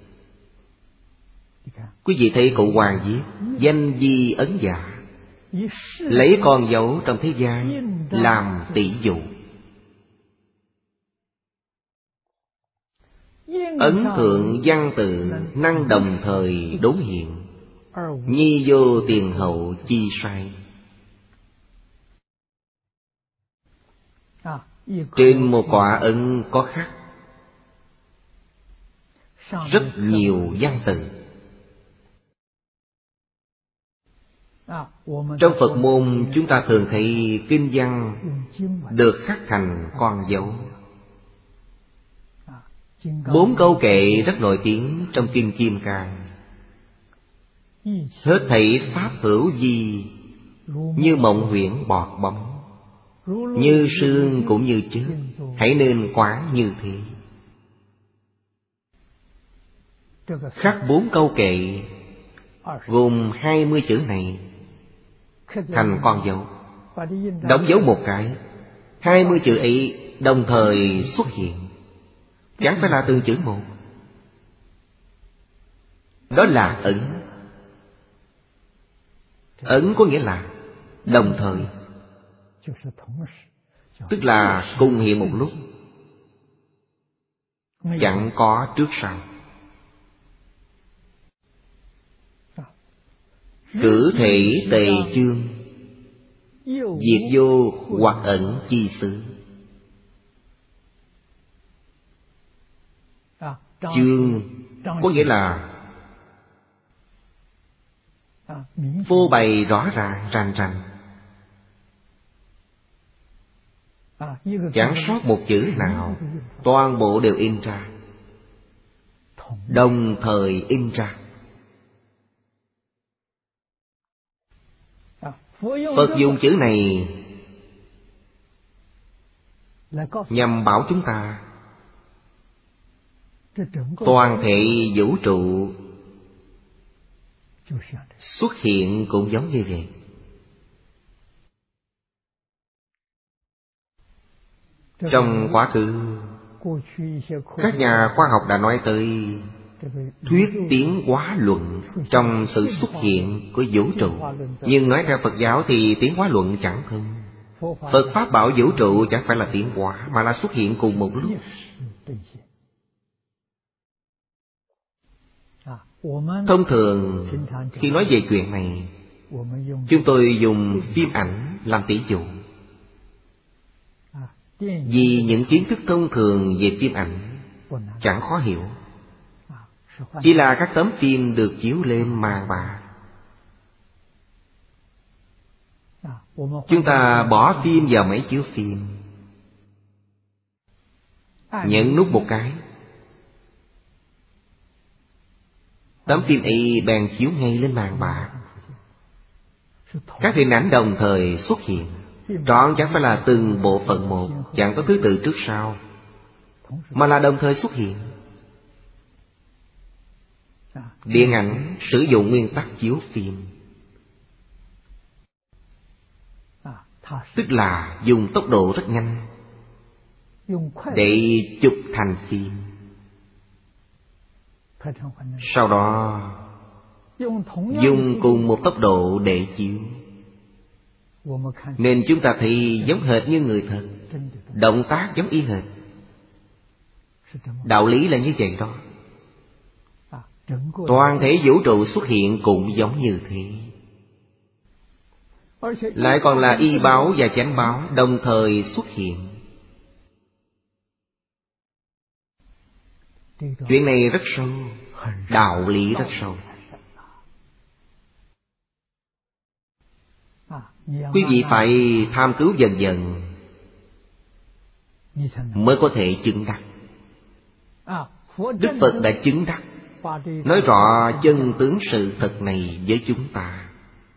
Quý vị thấy cụ Hoàng viết danh di ấn giả, lấy con dấu trong thế gian làm tỷ dụ. Ấn thượng văn tự năng đồng thời đốn hiện, nhi vô tiền hậu chi sai. Trên một quả ấn có khắc rất nhiều văn tự. Trong Phật môn chúng ta thường thấy kinh văn được khắc thành con dấu. 4 câu kệ rất nổi tiếng trong kinh Kim Cang. Hết thảy pháp hữu vi, như mộng huyễn bọt bóng, như sương cũng như chớp, hãy nên quán như thế. Khắc 4 câu kệ gồm 20 chữ này thành con dấu. Đóng dấu một cái, 20 chữ ấy đồng thời xuất hiện, chẳng phải là từng chữ một. Đó là ấn. Ấn có nghĩa là đồng thời, tức là cùng hiện một lúc, chẳng có trước sau. Cử thể tề chương, diệt vô hoặc ẩn chi xứ. Chương có nghĩa là phô bày rõ ràng rành rành, chẳng sót một chữ nào, toàn bộ đều in ra, đồng thời in ra. Phật dùng chữ này nhằm bảo chúng ta toàn thể vũ trụ xuất hiện cũng giống như vậy. Trong quá khứ, các nhà khoa học đã nói tới thuyết tiến hóa luận trong sự xuất hiện của vũ trụ. Nhưng nói theo Phật giáo thì tiến hóa luận chẳng thông. Phật Pháp bảo vũ trụ chẳng phải là tiến hóa, mà là xuất hiện cùng một lúc. Thông thường khi nói về chuyện này, chúng tôi dùng phim ảnh làm tỷ dụ. Vì những kiến thức thông thường về phim ảnh chẳng khó hiểu, chỉ là các tấm phim được chiếu lên màn bạc. Chúng ta bỏ phim vào máy chiếu phim, nhấn nút một cái, tấm phim ấy bèn chiếu ngay lên màn bạc. Các hình ảnh đồng thời xuất hiện, trọn chẳng phải là từng bộ phận một, chẳng có thứ tự trước sau, mà là đồng thời xuất hiện. Điện ảnh sử dụng nguyên tắc chiếu phim, tức là dùng tốc độ rất nhanh để chụp thành phim. Sau đó dùng cùng một tốc độ để chiếu, nên chúng ta thấy giống hệt như người thật, động tác giống y hệt. Đạo lý là như vậy đó. Toàn thể vũ trụ xuất hiện cũng giống như thế. Lại còn là y báo và chánh báo đồng thời xuất hiện. Chuyện này rất sâu, đạo lý rất sâu. Quý vị phải tham cứu dần dần mới có thể chứng đắc. Đức Phật đã chứng đắc, nói rõ chân tướng sự thật này với chúng ta.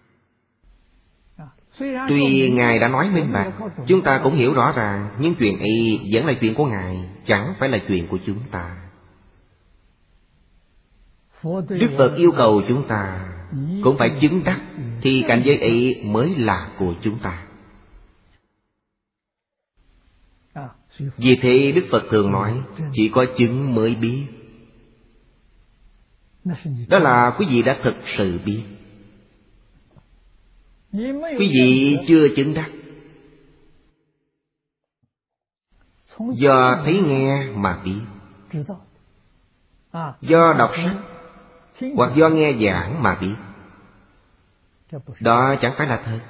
Tuy Ngài đã nói minh bạch, chúng ta cũng hiểu rõ ràng, nhưng chuyện ấy vẫn là chuyện của Ngài, chẳng phải là chuyện của chúng ta. Đức Phật yêu cầu chúng ta cũng phải chứng đắc, thì cảnh giới ấy mới là của chúng ta. Vì thế Đức Phật thường nói, chỉ có chứng mới biết. Đó là quý vị đã thực sự biết. Quý vị chưa chứng đắc, do thấy nghe mà biết, do đọc sách hoặc do nghe giảng mà biết. Đó chẳng phải là thật.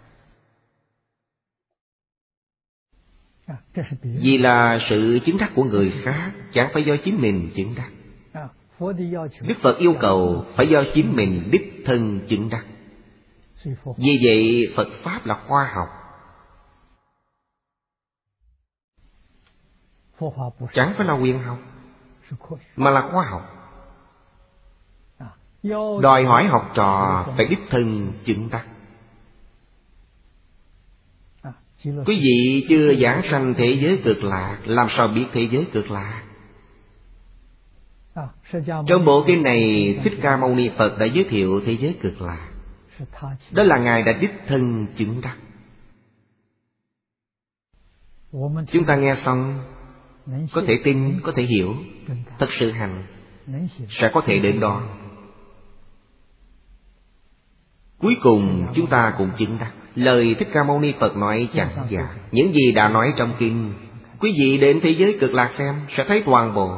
Vì là sự chứng đắc của người khác, chẳng phải do chính mình chứng đắc. Đức Phật yêu cầu phải do chính mình đích thân chứng đắc. Vì vậy Phật Pháp là khoa học, chẳng phải là huyền học, mà là khoa học. Đòi hỏi học trò phải đích thân chứng đắc. Quý vị chưa giảng sanh thế giới cực lạc, làm sao biết thế giới cực lạc? Trong bộ kinh này, Thích Ca Mâu Ni Phật đã giới thiệu thế giới cực lạc. Đó là Ngài đã đích thân chứng đắc. Chúng ta nghe xong có thể tin, có thể hiểu, thật sự hành, sẽ có thể đến đó. Cuối cùng chúng ta cũng chứng đắc. Lời Thích Ca Mâu Ni Phật nói chẳng giả. Những gì đã nói trong kinh, quý vị đến thế giới cực lạc xem, sẽ thấy toàn bộ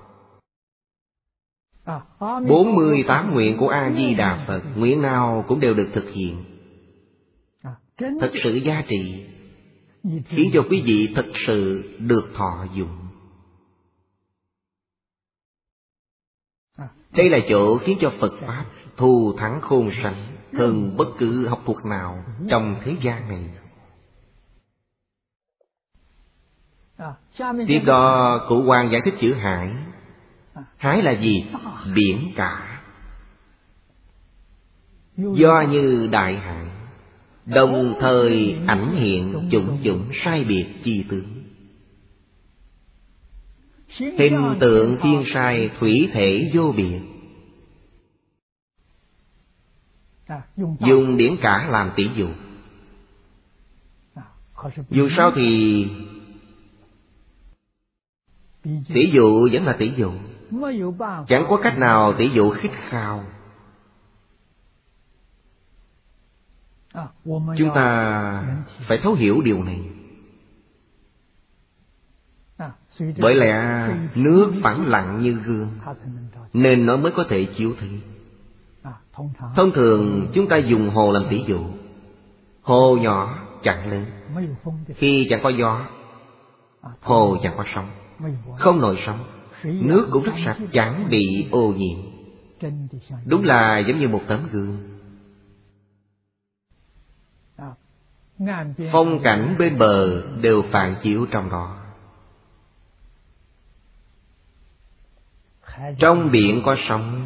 48 nguyện của A-di-đà Phật, nguyện nào cũng đều được thực hiện. Thật sự giá trị, khiến cho quý vị thật sự được thọ dụng. Đây là chỗ khiến cho Phật Pháp thù thắng khôn sánh hơn bất cứ học thuật nào trong thế gian này. Tiếp đó Cụ Hoàng giải thích chữ hải. Hải là gì? Biển cả. Do như đại hải, đồng thời ảnh hiện chủng chủng sai biệt chi tướng. Hình tượng thiên sai thủy thể vô biệt. Dùng điển cả làm tỷ dụ. Dù sao thì tỷ dụ vẫn là tỷ dụ, chẳng có cách nào tỷ dụ khích khao. Chúng ta phải thấu hiểu điều này. Bởi lẽ nước phẳng lặng như gương, nên nó mới có thể chiếu thấy. Thông thường chúng ta dùng hồ làm tỷ dụ. Hồ nhỏ chẳng lớn. Khi chẳng có gió, hồ chẳng có sóng, không nổi sóng. Nước cũng rất sạch, chẳng bị ô nhiễm. Đúng là giống như một tấm gương. Phong cảnh bên bờ đều phản chiếu trong đó. Trong biển có sóng,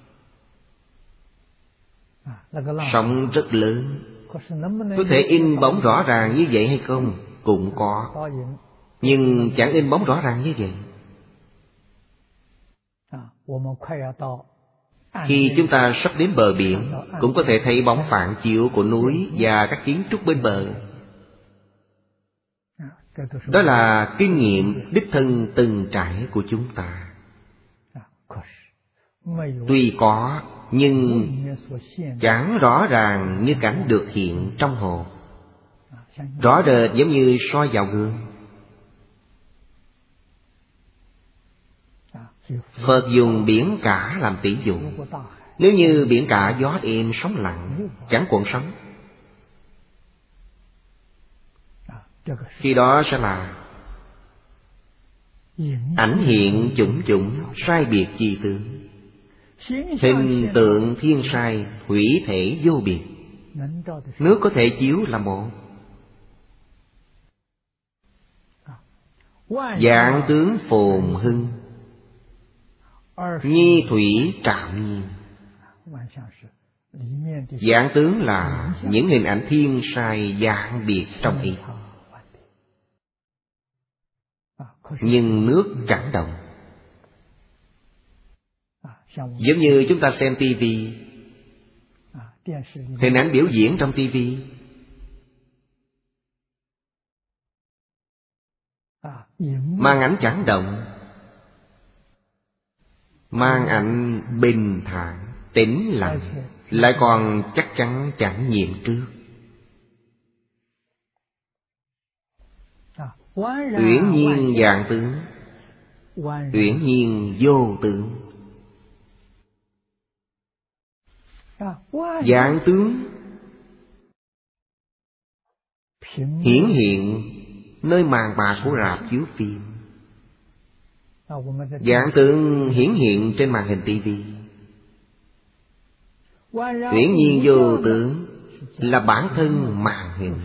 sóng rất lớn. Có thể in bóng rõ ràng như vậy hay không? Cũng có, nhưng chẳng in bóng rõ ràng như vậy. Khi chúng ta sắp đến bờ biển, cũng có thể thấy bóng phản chiếu của núi và các kiến trúc bên bờ. Đó là kinh nghiệm đích thân từng trải của chúng ta. Tuy có, nhưng chẳng rõ ràng như cảnh được hiện trong hồ. Rõ rệt giống như soi vào gương. Phật dùng biển cả làm tỷ dụ. Nếu như biển cả gió êm sóng lặng, chẳng cuộn sóng, khi đó sẽ là ảnh hiện chủng chủng, sai biệt chi tướng. Hình tượng thiên sai thủy thể vô biệt. Nước có thể chiếu là một. Vạn tướng phồn hưng, nhi thủy trạm nhiên. Vạn tướng là những hình ảnh thiên sai vạn biệt trong ý. Nhưng nước chẳng động. Giống như chúng ta xem tivi, hình ảnh biểu diễn trong tivi, màn ảnh chẳng động, màn ảnh bình thản, tĩnh lặng, lại còn chắc chắn chẳng nhiễm trước. Uyển nhiên vạn tướng, uyển nhiên vô tướng. Vạn tướng hiển hiện nơi màn bạc của rạp chiếu phim. Vạn tướng hiển hiện trên màn hình tivi. Uyển nhiên vô tướng là bản thân màn hình.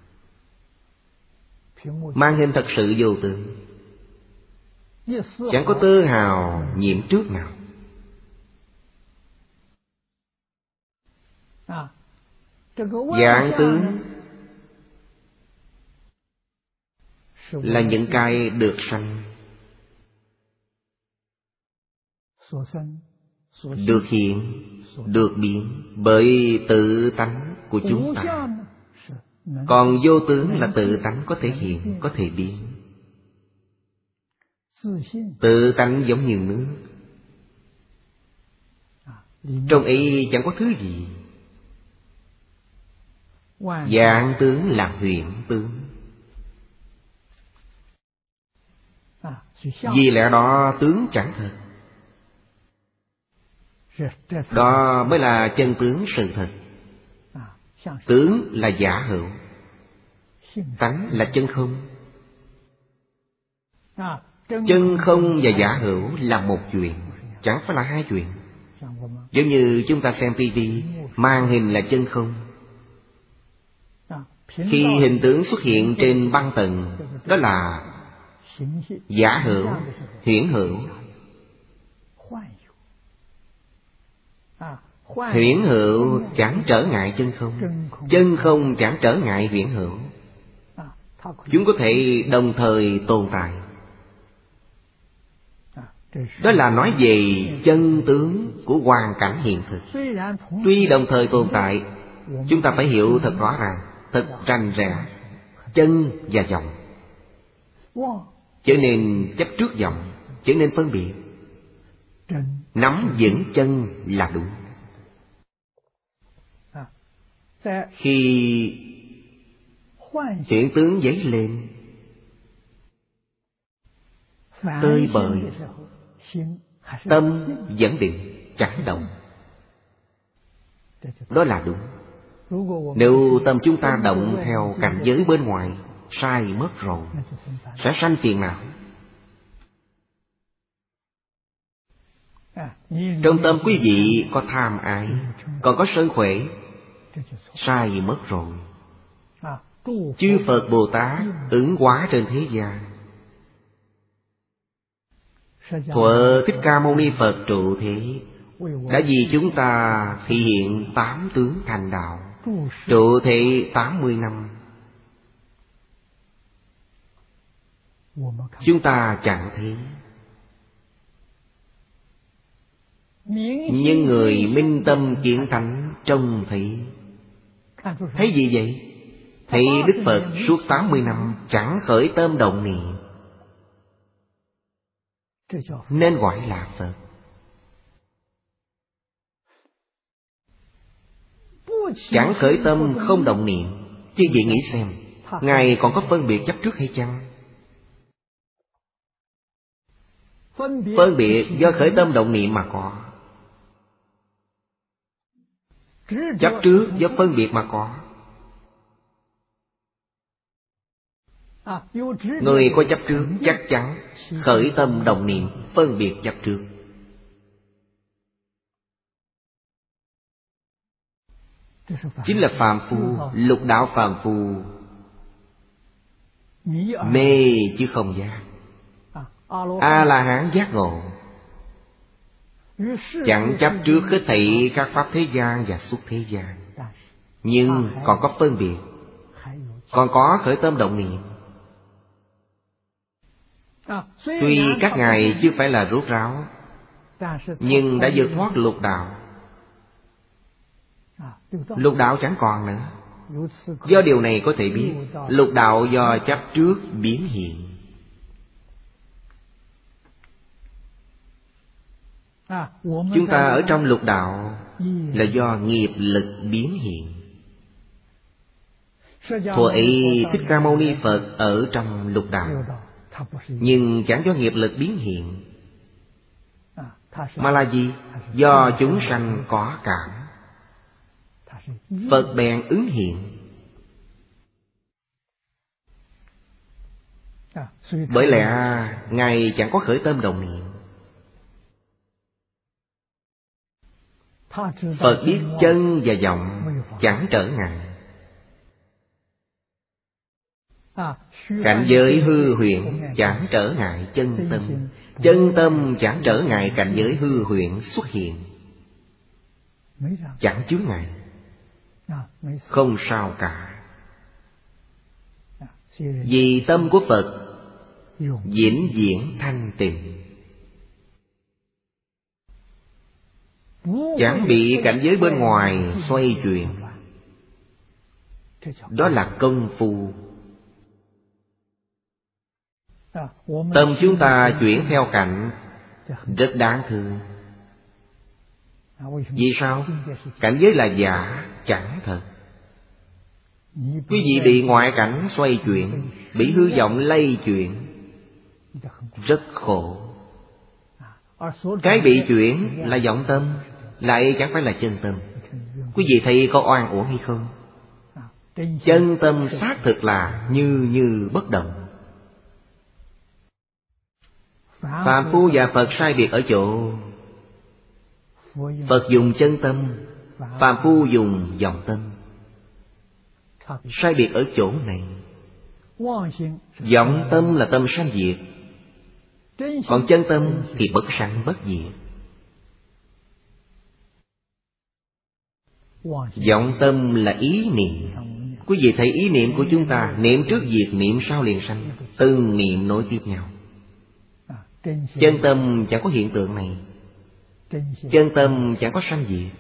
Màn hình thật sự vô tướng, chẳng có tơ hào nhiễm trước nào. Vạn tướng là những cái được sanh, được hiện, được biến bởi tự tánh của chúng ta. Còn vô tướng là tự tánh có thể hiện, có thể biến. Tự tánh giống như nước, trong ấy chẳng có thứ gì. Vạn tướng là huyễn tướng. Vì lẽ đó tướng chẳng thật. Đó mới là chân tướng sự thật. Tướng là giả hữu, tánh là chân không. Chân không và giả hữu là một chuyện, chẳng phải là hai chuyện. Giống như chúng ta xem tivi, màn hình là chân không. Khi hình tướng xuất hiện trên băng tầng, đó là giả hữu, huyễn hữu. Huyễn hữu chẳng trở ngại chân không, chân không chẳng trở ngại huyễn hữu. Chúng có thể đồng thời tồn tại. Đó là nói về chân tướng của hoàn cảnh hiện thực. Tuy đồng thời tồn tại, chúng ta phải hiểu thật rõ ràng, thật rành rẽ chân và vọng. Trở nên chấp trước vọng, trở nên phân biệt. Nắm vững chân là đúng. Khi hiện tướng dấy lên, tơi bời, tâm vẫn định, chẳng động. Đó là đúng. Nếu tâm chúng ta động theo cảnh giới bên ngoài, sai mất rồi, sẽ sanh phiền não. Trong tâm quý vị có tham ái, còn có sân khỏe, sai mất rồi. Chư Phật Bồ Tát ứng hóa trên thế gian, thuở Thích Ca Mâu Ni Phật trụ thế, đã vì chúng ta thị hiện 8 tướng thành đạo, trụ thế 80 năm. Chúng ta chẳng thấy. Nhưng người minh tâm kiến tánh trông thấy. Thấy gì vậy? Thấy Đức Phật suốt 80 năm chẳng khởi tâm động niệm, nên gọi là Phật. Chẳng khởi tâm không động niệm, chứ vậy nghĩ xem, Ngài còn có phân biệt chấp trước hay chăng? Phân biệt do khởi tâm động niệm mà có, chấp trước do phân biệt mà có. Người có chấp trước chắc chắn khởi tâm động niệm, phân biệt chấp trước. Chính là phàm phu, lục đạo phàm phu, mê chứ không giác. A-la-hán giác ngộ, chẳng chấp trước hết thảy các pháp thế gian và xuất thế gian, nhưng còn có phân biệt, còn có khởi tâm động niệm. Tuy các ngài chưa phải là rốt ráo, nhưng đã vượt thoát lục đạo. Lục đạo chẳng còn nữa. Do điều này có thể biết lục đạo do chấp trước biến hiện. Chúng ta ở trong lục đạo là do nghiệp lực biến hiện. Thuở ấy Thích Ca Mâu Ni Phật ở trong lục đạo, nhưng chẳng do nghiệp lực biến hiện, mà là gì? Do chúng sanh có cảm, Phật bèn ứng hiện. Bởi lẽ Ngài chẳng có khởi tâm động niệm. Phật biết chân và vọng chẳng trở ngại. Cảnh giới hư huyễn chẳng trở ngại chân tâm, chân tâm chẳng trở ngại cảnh giới hư huyễn xuất hiện. Chẳng chướng ngại, không sao cả. Vì tâm của Phật vĩnh viễn thanh tịnh, chẳng bị cảnh giới bên ngoài xoay chuyển. Đó là công phu. Tâm chúng ta chuyển theo cảnh rất đáng thương. Vì sao? Cảnh giới là giả, chẳng thật. Quý vị bị ngoại cảnh xoay chuyển, bị hư vọng lay chuyển, rất khổ. Cái bị chuyển là vọng tâm, lại chẳng phải là chân tâm. Quý vị thấy có oan uổng hay không? Chân tâm xác thực là như bất động. Phàm phu và Phật sai biệt ở chỗ Phật dùng chân tâm, phàm phu dùng vọng tâm. Sai biệt ở chỗ này. Vọng tâm là tâm sanh diệt, còn chân tâm thì bất sanh bất diệt. Vọng tâm là ý niệm. Quý vị thấy ý niệm của chúng ta, niệm trước diệt, niệm sau liền sanh, từng niệm nối tiếp nhau. Chân tâm chẳng có hiện tượng này. Chân tâm chẳng có sanh diệt.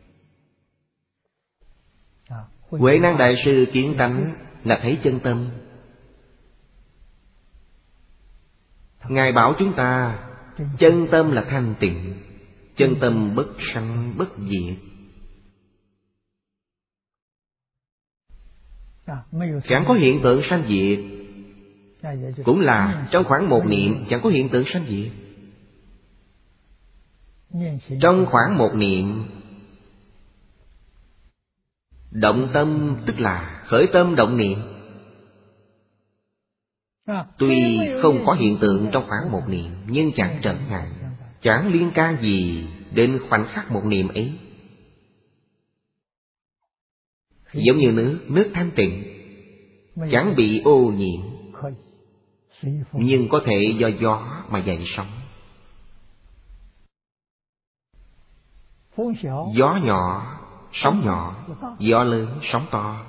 Huệ Năng Đại Sư kiến tánh là thấy chân tâm. Ngài bảo chúng ta chân tâm là thanh tịnh, chân tâm bất sanh bất diệt. Chẳng có hiện tượng sanh diệt. Cũng là trong khoảng một niệm chẳng có hiện tượng sanh diệt. Trong khoảng một niệm, động tâm tức là khởi tâm động niệm. Tuy không có hiện tượng trong khoảng một niệm, nhưng chẳng trở ngại, chẳng liên can gì đến khoảnh khắc một niệm ấy. Giống như nước thanh tịnh, chẳng bị ô nhiễm, nhưng có thể do gió mà dậy sóng. Gió nhỏ, sóng nhỏ, gió lớn, sóng to.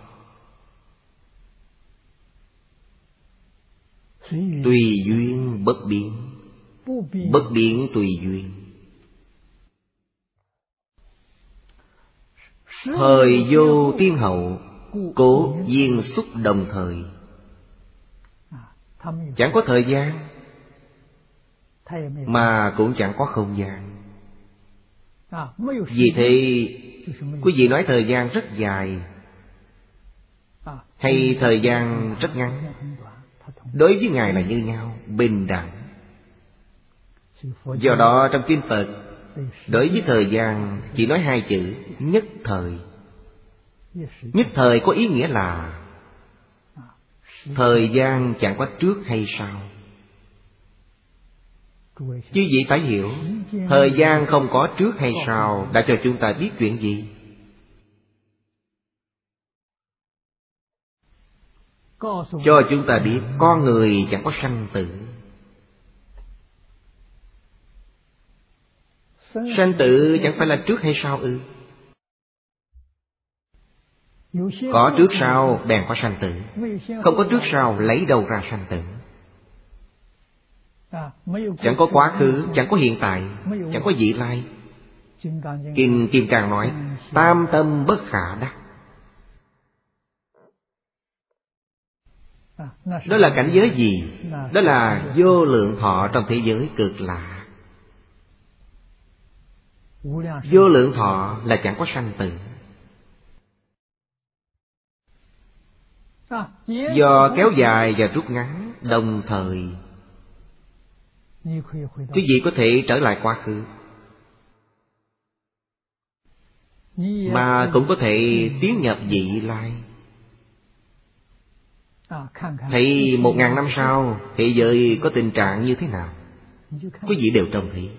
Tùy duyên bất biến, bất biến tùy duyên. Thời vô tiên hậu, cố duyên xúc đồng thời. Chẳng có thời gian, mà cũng chẳng có không gian. Vì thế, quý vị nói thời gian rất dài, hay thời gian rất ngắn, đối với Ngài là như nhau, bình đẳng. Do đó trong kinh Phật, đối với thời gian chỉ nói hai chữ nhất thời. Nhất thời có ý nghĩa là thời gian chẳng có trước hay sau. Chứ vị phải hiểu, thời gian không có trước hay sau đã cho chúng ta biết chuyện gì? Cho chúng ta biết con người chẳng có sanh tử. Sanh tử chẳng phải là trước hay sau ư? Có trước sau bèn có sanh tử, không có trước sau lấy đâu ra sanh tử. Chẳng có quá khứ, chẳng có hiện tại, chẳng có vị lai. Kinh Kim Cang nói tam tâm bất khả đắc. Đó là cảnh giới gì? Đó là vô lượng thọ trong thế giới cực lạc. Vô lượng thọ là chẳng có sanh tử. Do kéo dài và rút ngắn đồng thời, quý vị có thể trở lại quá khứ, mà cũng có thể tiến nhập vị lai. Thì 1000 năm sau thế giới có tình trạng như thế nào, quý vị đều trông thấy.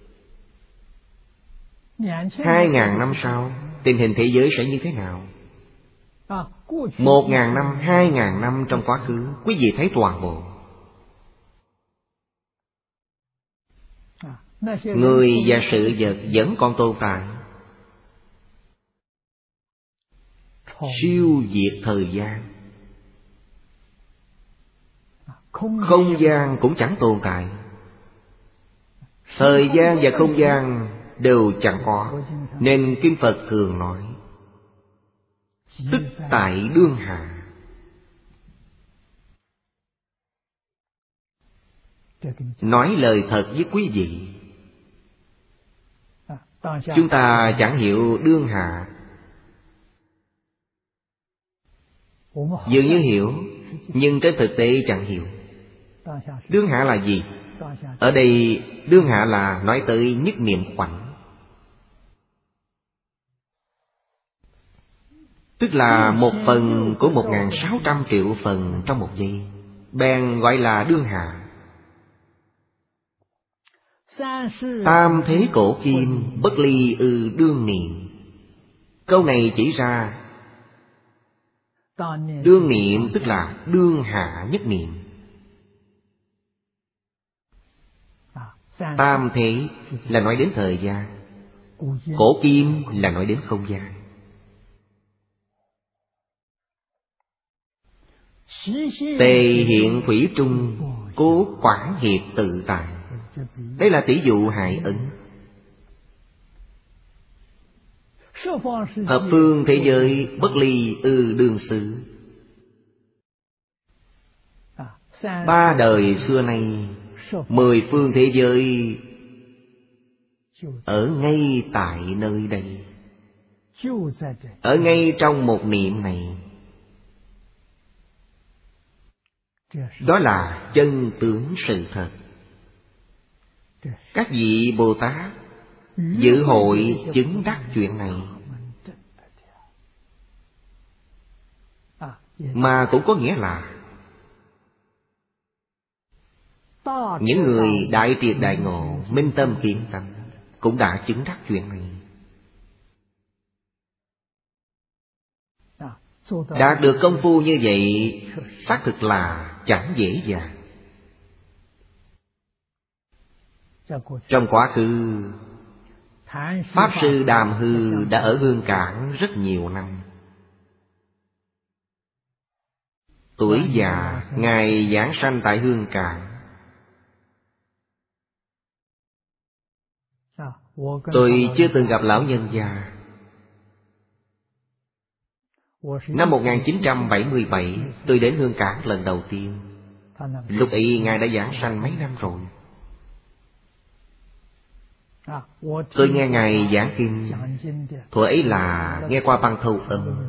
2000 năm sau tình hình thế giới sẽ như thế nào? 1000 năm, 2000 năm trong quá khứ, quý vị thấy toàn bộ. Người và sự vật vẫn còn tồn tại, siêu diệt thời gian. Không gian cũng chẳng tồn tại. Thời gian và không gian đều chẳng có. Nên Kinh Phật thường nói tức tại đương hạ. Nói lời thật với quý vị, chúng ta chẳng hiểu đương hạ. Dường như hiểu, nhưng trên thực tế chẳng hiểu. Đương hạ là gì? Ở đây đương hạ là nói tới nhất niệm khoảnh, tức là 1/1000 của 1600 triệu phần trong một giây, bèn gọi là đương hạ. Tam thế cổ kim bất ly ư đương niệm. Câu này chỉ ra đương niệm tức là đương hạ nhất niệm. Tam thế là nói đến thời gian, cổ kim là nói đến không gian. Tề hiện thủy trung, cố quản hiệp tự tại. Đây là tỷ dụ hài ẩn. Thập phương thế giới bất ly ư đương sự. 3 đời xưa nay, 10 phương thế giới ở ngay tại nơi đây, ở ngay trong một niệm này. Đó là chân tướng sự thật. Các vị Bồ Tát dự hội chứng đắc chuyện này. Mà cũng có nghĩa là những người đại triệt đại ngộ, minh tâm kiến tánh cũng đã chứng đắc chuyện này. Đạt được công phu như vậy xác thực là chẳng dễ dàng. Trong quá khứ, Pháp Sư Đàm Hư đã ở Hương Cảng rất nhiều năm. Tuổi già, Ngài giảng sanh tại Hương Cảng. Tôi chưa từng gặp lão nhân già. Năm 1977, tôi đến Hương Cảng lần đầu tiên. Lúc ấy Ngài đã giảng sanh mấy năm rồi. Tôi nghe Ngài giảng kinh, thuở ấy là nghe qua băng thâu âm.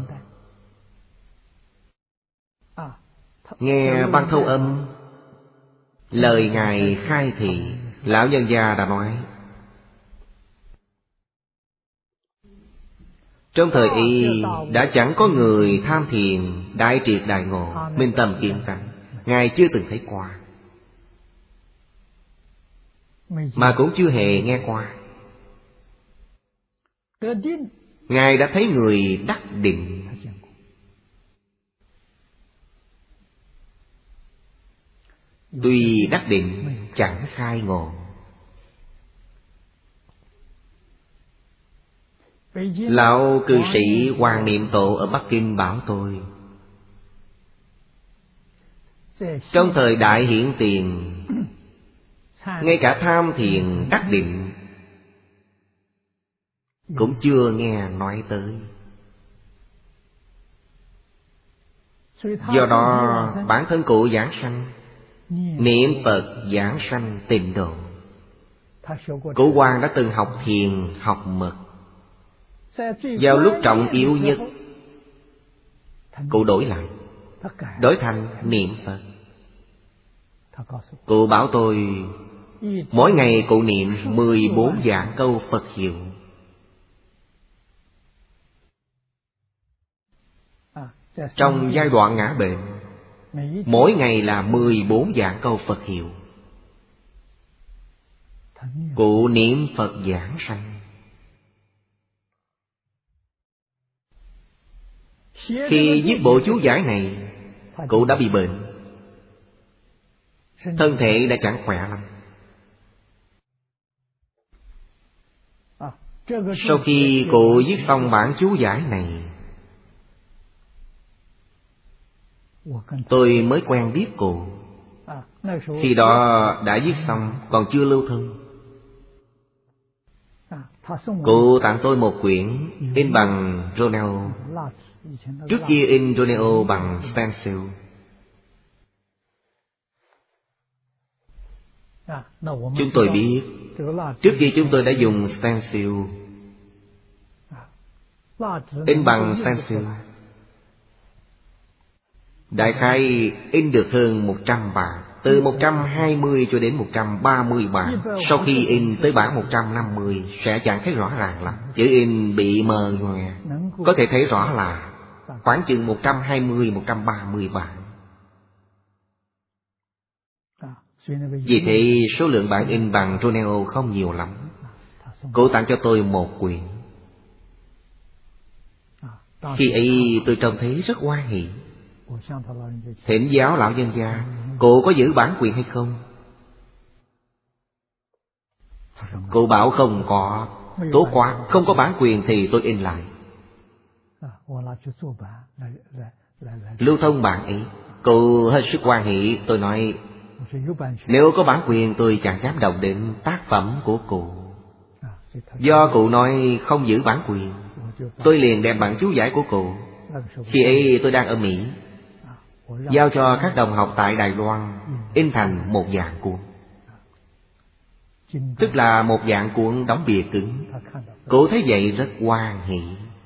Nghe băng thâu âm, lời Ngài khai thị, lão nhân gia đã nói: trong thời y đã chẳng có người tham thiền đại triệt đại ngộ, minh tâm kiến tánh. Ngài chưa từng thấy qua, mà cũng chưa hề nghe qua. Ngài đã thấy người đắc định. Tuy đắc định chẳng khai ngộ. Lão cư sĩ Hoàng Niệm Tổ ở Bắc Kinh bảo tôi, trong thời đại hiện tiền, ngay cả tham thiền đắc định cũng chưa nghe nói tới. Do đó bản thân cụ giảng sanh, niệm Phật giảng sanh tịnh độ. Cụ Hoàng đã từng học thiền, học mật. Vào lúc trọng yếu nhất, cụ đổi lại, đổi thành niệm Phật. Cụ bảo tôi, mỗi ngày cụ niệm 14 vạn câu Phật hiệu. Trong giai đoạn ngã bệnh, mỗi ngày là 14 vạn câu Phật hiệu. Cụ niệm Phật giảng sanh. Khi viết bộ chú giải này, cụ đã bị bệnh, thân thể đã chẳng khỏe lắm. Sau khi cụ viết xong bản chú giải này, tôi mới quen biết cụ. Khi đó đã viết xong, còn chưa lưu thông. Cụ tặng tôi một quyển in bằng Roneo. Trước kia in Roneo bằng stencil. Chúng tôi biết, trước kia chúng tôi đã dùng stencil, in bằng stencil. Đại khái in được hơn 100 bản, từ 120 cho đến 130 bản. Sau khi in tới bản 150 sẽ chẳng thấy rõ ràng lắm. Chữ in bị mờ nhòe. Có thể thấy rõ là khoảng chừng 120-130 bản. Vì thế số lượng bản in bằng Roneo không nhiều lắm. Cô tặng cho tôi một quyển. Khi ấy tôi trông thấy rất hoan hỉ. Thỉnh giáo lão nhân gia, cụ có giữ bản quyền hay không? Cụ bảo không có. Tốt quá, không có bản quyền thì tôi in lại, lưu thông bản ấy. Cụ hết sức hoan hỉ. Tôi nói Nếu có bản quyền tôi chẳng dám động đến tác phẩm của cụ. Do cụ nói không giữ bản quyền, tôi liền đem bản chú giải của cụ. Khi ấy tôi đang ở Mỹ, giao cho các đồng học tại Đài Loan in thành 1.000 cuốn. Tức là 1.000 cuốn đóng bìa cứng. Cụ thấy vậy rất hoan hỷ.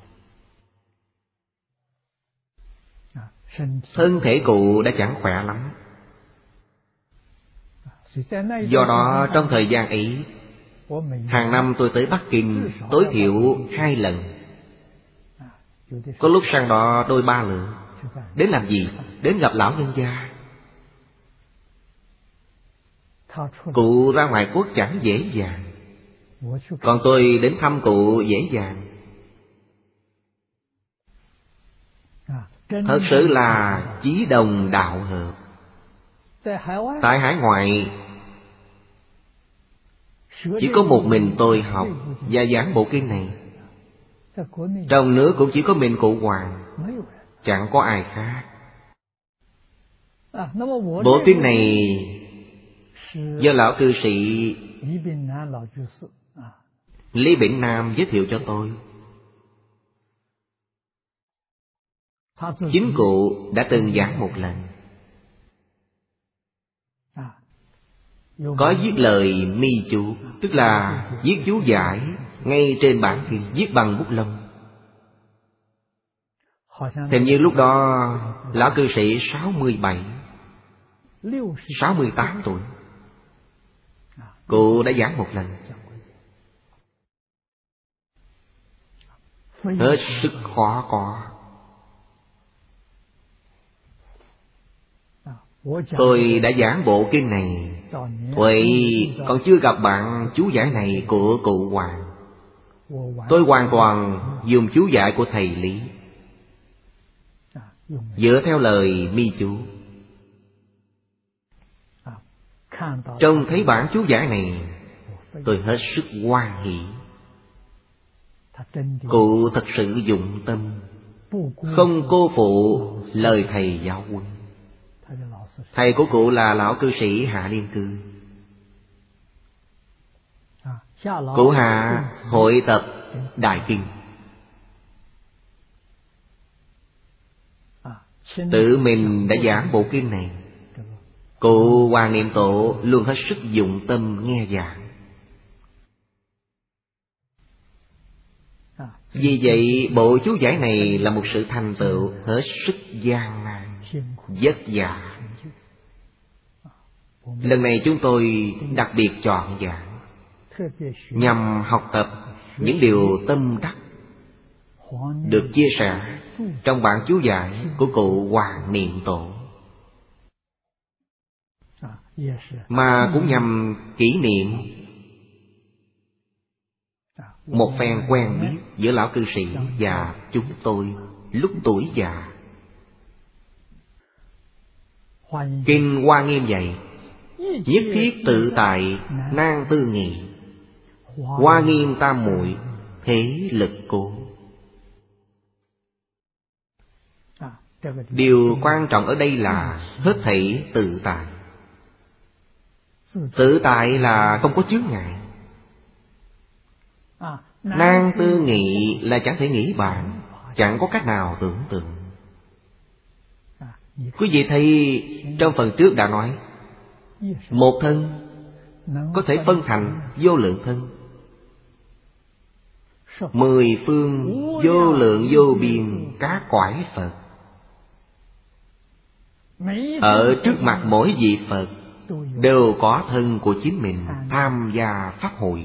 Thân thể cụ đã chẳng khỏe lắm. Do đó trong thời gian ấy, hàng năm tôi tới Bắc Kinh tối thiểu 2 lần. Có lúc sang đó đôi 3 lần. Đến làm gì? Đến gặp lão nhân gia. Cụ ra ngoại quốc chẳng dễ dàng, còn tôi đến thăm cụ dễ dàng. Thật sự là chí đồng đạo hợp. Tại hải ngoại chỉ có một mình tôi học và giảng bộ kinh này. Trong nước cũng chỉ có mình cụ Hoàng, chẳng có ai khác. Bộ kinh này do lão cư sĩ Lý Bỉnh Nam giới thiệu cho tôi. Chính cụ đã từng giảng một lần. Có viết lời mi chú, tức là viết chú giải ngay trên bản kinh, viết bằng bút lông. Hình như lúc đó lão cư sĩ 67, 68 tuổi. Cụ đã giảng một lần. Hết sức khó có. Tôi đã giảng bộ kinh này vậy còn chưa gặp bạn chú giải này của cụ Hoàng. Tôi hoàn toàn dùng chú giải của thầy Lý, dựa theo lời mi chú. Trông thấy bản chú giải này, tôi hết sức hoan hỷ. Cụ thật sự dụng tâm, không cô phụ lời thầy giáo huấn. Thầy của cụ là lão cư sĩ Hạ Liên Cư. Cụ Hạ hội tập Đại Kinh, tự mình đã giảng bộ kinh này. Cụ Hoàng Niệm Tổ luôn hết sức dụng tâm nghe giảng. Vì vậy bộ chú giải này là một sự thành tựu hết sức gian nan, vất vả. Lần này chúng tôi đặc biệt chọn giảng nhằm học tập những điều tâm đắc được chia sẻ trong bản chú giải của cụ Hoàng Niệm Tổ, mà cũng nhằm kỷ niệm một phen quen biết giữa lão cư sĩ và chúng tôi lúc tuổi già. Kinh Hoa Nghiêm dạy: nhất thiết tự tại nan tư nghị, Hoa Nghiêm tam muội thế lực cố. Điều quan trọng ở đây là hết thảy tự tại. Tự tại là không có chướng ngại. Nan tư nghị là chẳng thể nghĩ bàn, chẳng có cách nào tưởng tượng. Quý vị thấy trong phần trước đã nói, một thân có thể phân thành vô lượng thân, 10 phương vô lượng vô biên các cõi Phật. Ở trước mặt mỗi vị Phật đều có thân của chính mình tham gia pháp hội.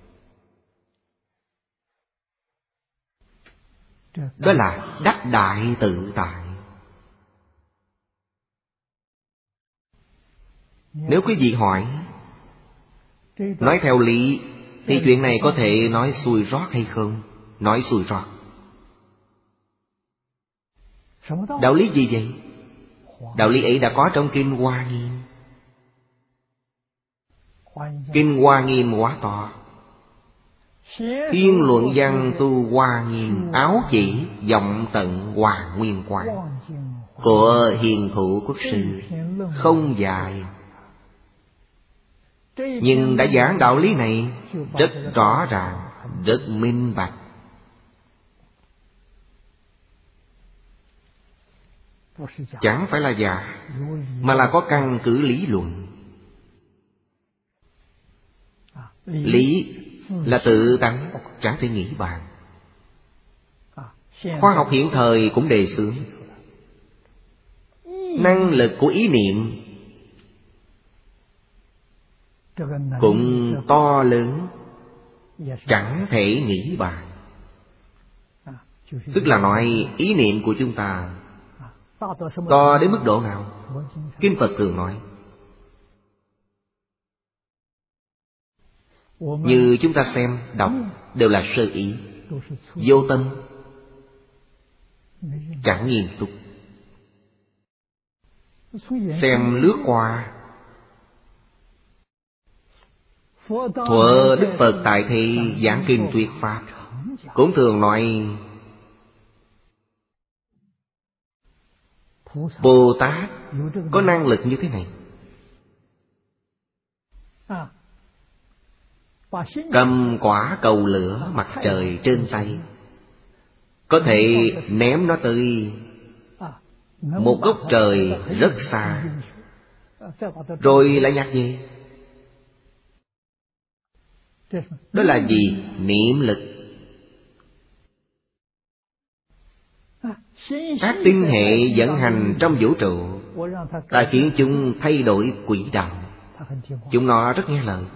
Đó là đắc đại tự tại. Nếu quý vị hỏi, nói theo lý thì chuyện này có thể nói xuôi rót hay không? Nói xuôi rót. Đạo lý gì vậy? Đạo lý ấy đã có trong Kinh Hoa Nghiêm. Kinh Hoa Nghiêm quá to. Thiên luận văn tu Hoa Nghiêm, áo chỉ vọng tận Hoàng Nguyên Quang của Hiền Thụ Quốc Sư, không dài Nhưng đã giảng đạo lý này rất rõ ràng, rất minh bạch. Chẳng phải là giả, mà là có căn cứ lý luận. Lý là tự tánh, chẳng thể nghĩ bàn. Khoa học hiện thời cũng đề xướng năng lực của ý niệm cũng to lớn, chẳng thể nghĩ bàn. Tức là nói ý niệm của chúng ta to đến mức độ nào? Kinh Phật thường nói, như chúng ta xem, đọc đều là sơ ý, vô tâm, chẳng nghiêm túc. Xem lướt qua. Thuở Đức Phật tại thị giảng kinh thuyết pháp, cũng thường nói Bồ Tát có năng lực như thế này, cầm quả cầu lửa mặt trời trên tay, có thể ném nó tới một góc trời rất xa, rồi lại nhặt về. Đó là gì? Niệm lực. Các tinh hệ vận hành trong vũ trụ, ta khiến chúng thay đổi quỹ đạo, chúng nó rất nghe lời.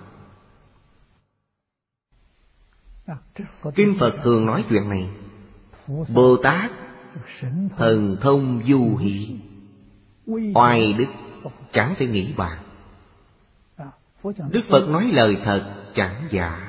Kinh Phật thường nói chuyện này. Bồ Tát thần thông du hí, oai đức chẳng thể nghĩ bàn. Đức Phật nói lời thật, chẳng giả.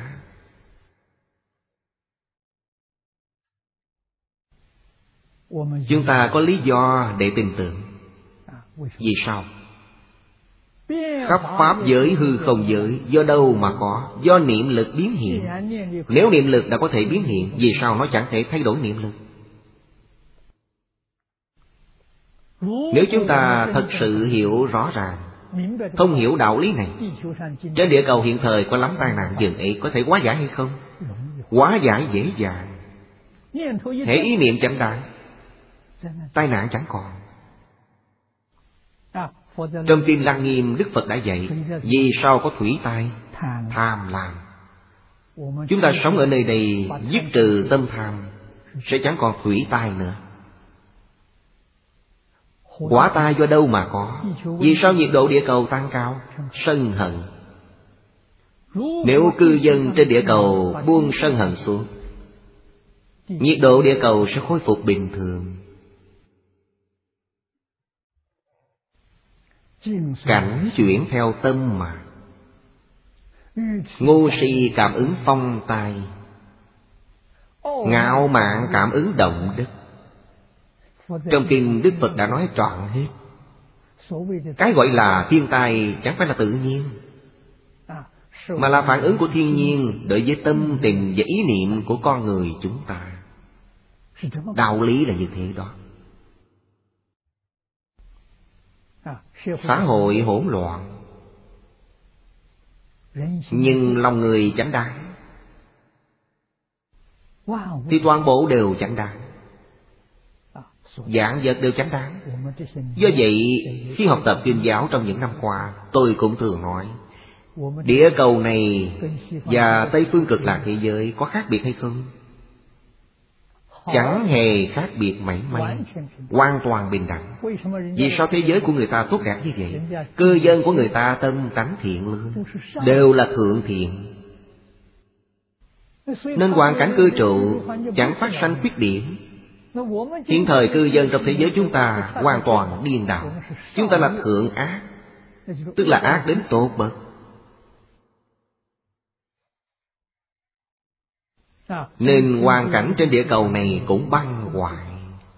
Chúng ta có lý do để tin tưởng. Vì sao? Khắp pháp giới hư không giới do đâu mà có? Do niệm lực biến hiện. Nếu niệm lực đã có thể biến hiện, vì sao nó chẳng thể thay đổi niệm lực? Nếu chúng ta thật sự hiểu rõ ràng, thông hiểu đạo lý này, trên địa cầu hiện thời có lắm tai nạn dường ấy, có thể hóa giải hay không? Hóa giải dễ dàng. Hễ ý niệm chẳng đáng, tai nạn chẳng còn. Trong Kinh Lăng Nghiêm, Đức Phật đã dạy vì sao có thủy tai? Tham lam. Chúng ta sống ở nơi đây, dứt trừ tâm tham, sẽ chẳng còn thủy tai nữa. Quả tai do đâu mà có? Vì sao nhiệt độ địa cầu tăng cao? Sân hận. Nếu cư dân trên địa cầu buông sân hận xuống, nhiệt độ địa cầu sẽ khôi phục bình thường. Cảnh chuyển theo tâm mà. Ngu si cảm ứng phong tai, ngạo mạn cảm ứng động đất. Trong kinh Đức Phật đã nói trọn hết. Cái gọi là thiên tai chẳng phải là tự nhiên, mà là phản ứng của thiên nhiên đối với tâm tình và ý niệm của con người chúng ta. Đạo lý là như thế đó. Xã hội hỗn loạn, nhưng lòng người chẳng đáng, thì toàn bộ đều chẳng đáng, vạn vật đều chẳng đáng. Do vậy, khi học tập kinh giáo trong những năm qua, tôi cũng thường nói, địa cầu này và Tây phương cực lạc thế giới có khác biệt hay không? Chẳng hề khác biệt mảy may, hoàn toàn bình đẳng. Vì sao thế giới của người ta tốt đẹp như vậy? Cư dân của người ta tâm tánh thiện lương, đều là thượng thiện, nên hoàn cảnh cư trụ chẳng phát sanh khuyết điểm. Hiện thời cư dân trong thế giới chúng ta hoàn toàn điên đảo. Chúng ta là thượng ác, tức là ác đến tột bậc. Nên hoàn cảnh trên địa cầu này cũng băng hoại.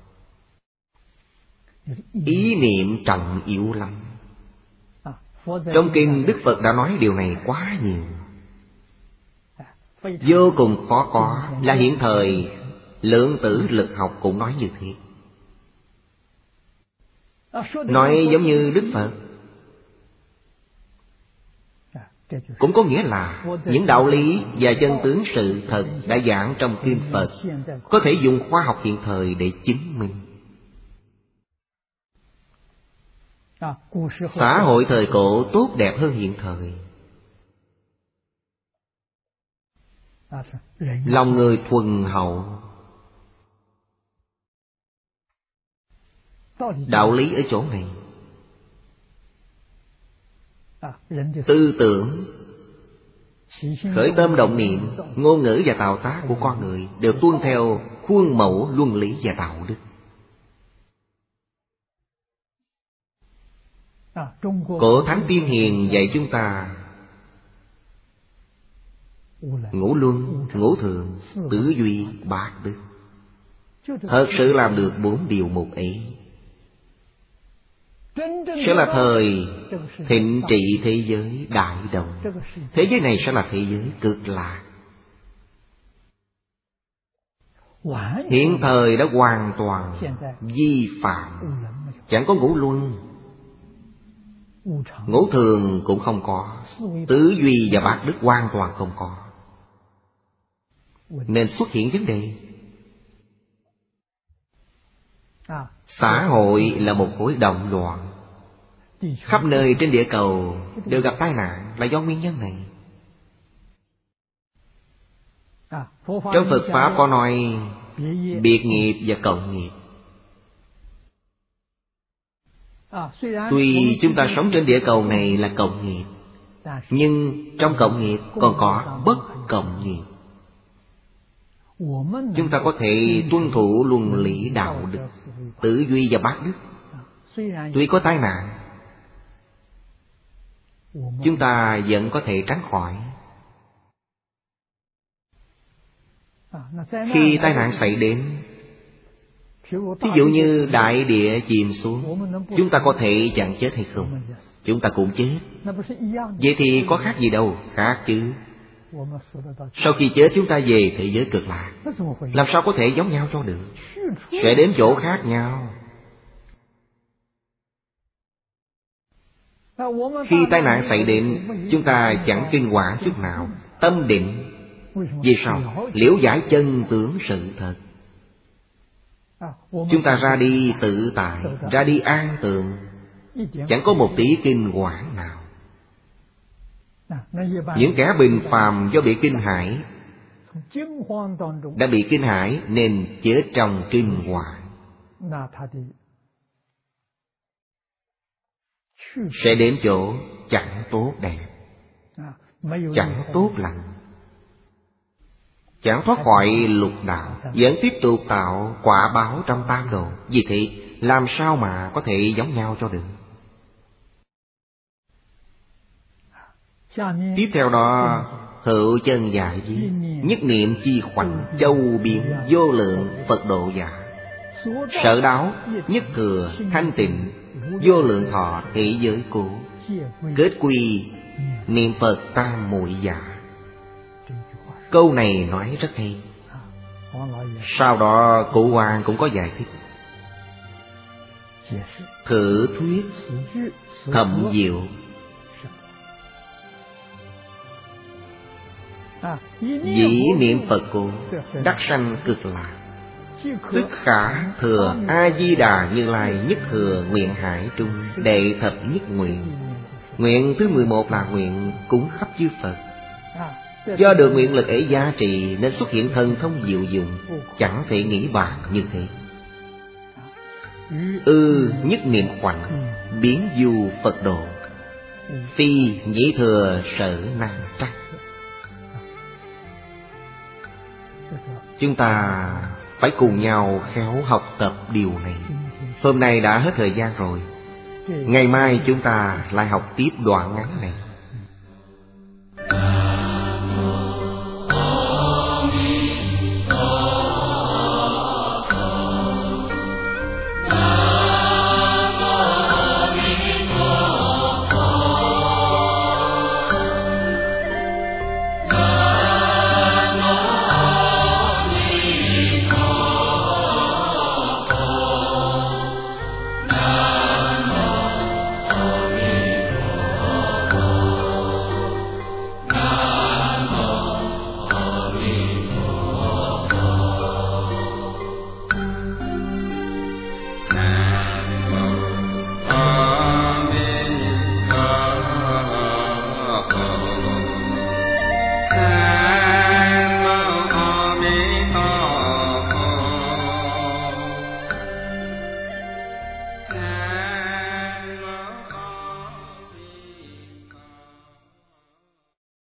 Ý niệm trọng yếu lắm. Trong kinh Đức Phật đã nói điều này quá nhiều. Vô cùng khó có, là hiện thời lượng tử lực học cũng nói như thế. Nói giống như Đức Phật. Cũng có nghĩa là những đạo lý và chân tướng sự thật đã giảng trong kinh Phật có thể dùng khoa học hiện thời để chứng minh. Xã hội thời cổ tốt đẹp hơn hiện thời. Lòng người thuần hậu. Đạo lý ở chỗ này. Tư tưởng, khởi tâm động niệm, ngôn ngữ và tạo tác của con người đều tuân theo khuôn mẫu luân lý và đạo đức. Cổ thánh tiên hiền dạy chúng ta ngũ luân, ngũ thường, tứ duy, bát đức. Thật sự làm được 4 điều một ấy, sẽ là thời thịnh trị thế giới đại đồng. Thế giới này sẽ là thế giới cực lạc. Hiện thời đã hoàn toàn vi phạm. Chẳng có ngũ luân, ngũ thường cũng không có, tứ duy và bát đức hoàn toàn không có, nên xuất hiện vấn đề. Xã hội là một khối động loạn. Khắp nơi trên địa cầu đều gặp tai nạn là do nguyên nhân này. Trong Phật Pháp có nói biệt nghiệp và cộng nghiệp. Tuy chúng ta sống trên địa cầu này là cộng nghiệp, nhưng trong cộng nghiệp còn có bất cộng nghiệp. Chúng ta có thể tuân thủ luân lý đạo đức, tứ duy và bát đức. Tuy có tai nạn, chúng ta vẫn có thể tránh khỏi. Khi tai nạn xảy đến, thí dụ như đại địa chìm xuống, chúng ta có thể chặn chết hay không? Chúng ta cũng chết. Vậy thì có khác gì đâu? Khác chứ. Sau khi chết chúng ta về thế giới cực lạc. Làm sao có thể giống nhau cho được? Sẽ đến chỗ khác nhau. Khi tai nạn xảy đến, chúng ta chẳng kinh hoàng chút nào, tâm định. Vì sao? Liễu giải chân tướng sự thật. Chúng ta ra đi tự tại, ra đi an tường, chẳng có một tí kinh hoàng nào. Những kẻ bình phàm do bị kinh hãi, đã bị kinh hãi nên chết trong kinh hoàng, sẽ đến chỗ chẳng tốt đẹp, chẳng tốt lành, chẳng thoát khỏi lục đạo, vẫn tiếp tục tạo quả báo trong tam đồ. Vì thế làm sao mà có thể giống nhau cho được? Tiếp theo đó, hữu chân dạy gì? Nhất niệm chi khoảnh, châu biến vô lượng Phật độ giả. Sở đáo, nhất thừa, thanh tịnh, vô lượng thọ thế giới cố. Kết quy, niệm Phật tam muội giả. Câu này nói rất hay. Sau đó Cụ Hoàng cũng có giải thích. Thử thuyết thậm diệu. Dĩ niệm Phật cố, đắc sanh cực lạc. Tức khả thừa A-di-đà Như Lai nhất thừa nguyện hải trung, đệ thập nhất nguyện. Nguyện thứ 11 là nguyện cúng khắp chư Phật. Do được nguyện lực ấy giá trị nên xuất hiện thần thông diệu dụng, chẳng thể nghĩ bàn như thế. Nhất niệm khoảnh, biến du Phật độ. Phi nhĩ thừa sở năng trắc. Chúng ta phải cùng nhau khéo học tập điều này. Hôm nay đã hết thời gian rồi. Ngày mai chúng ta lại học tiếp đoạn ngắn này.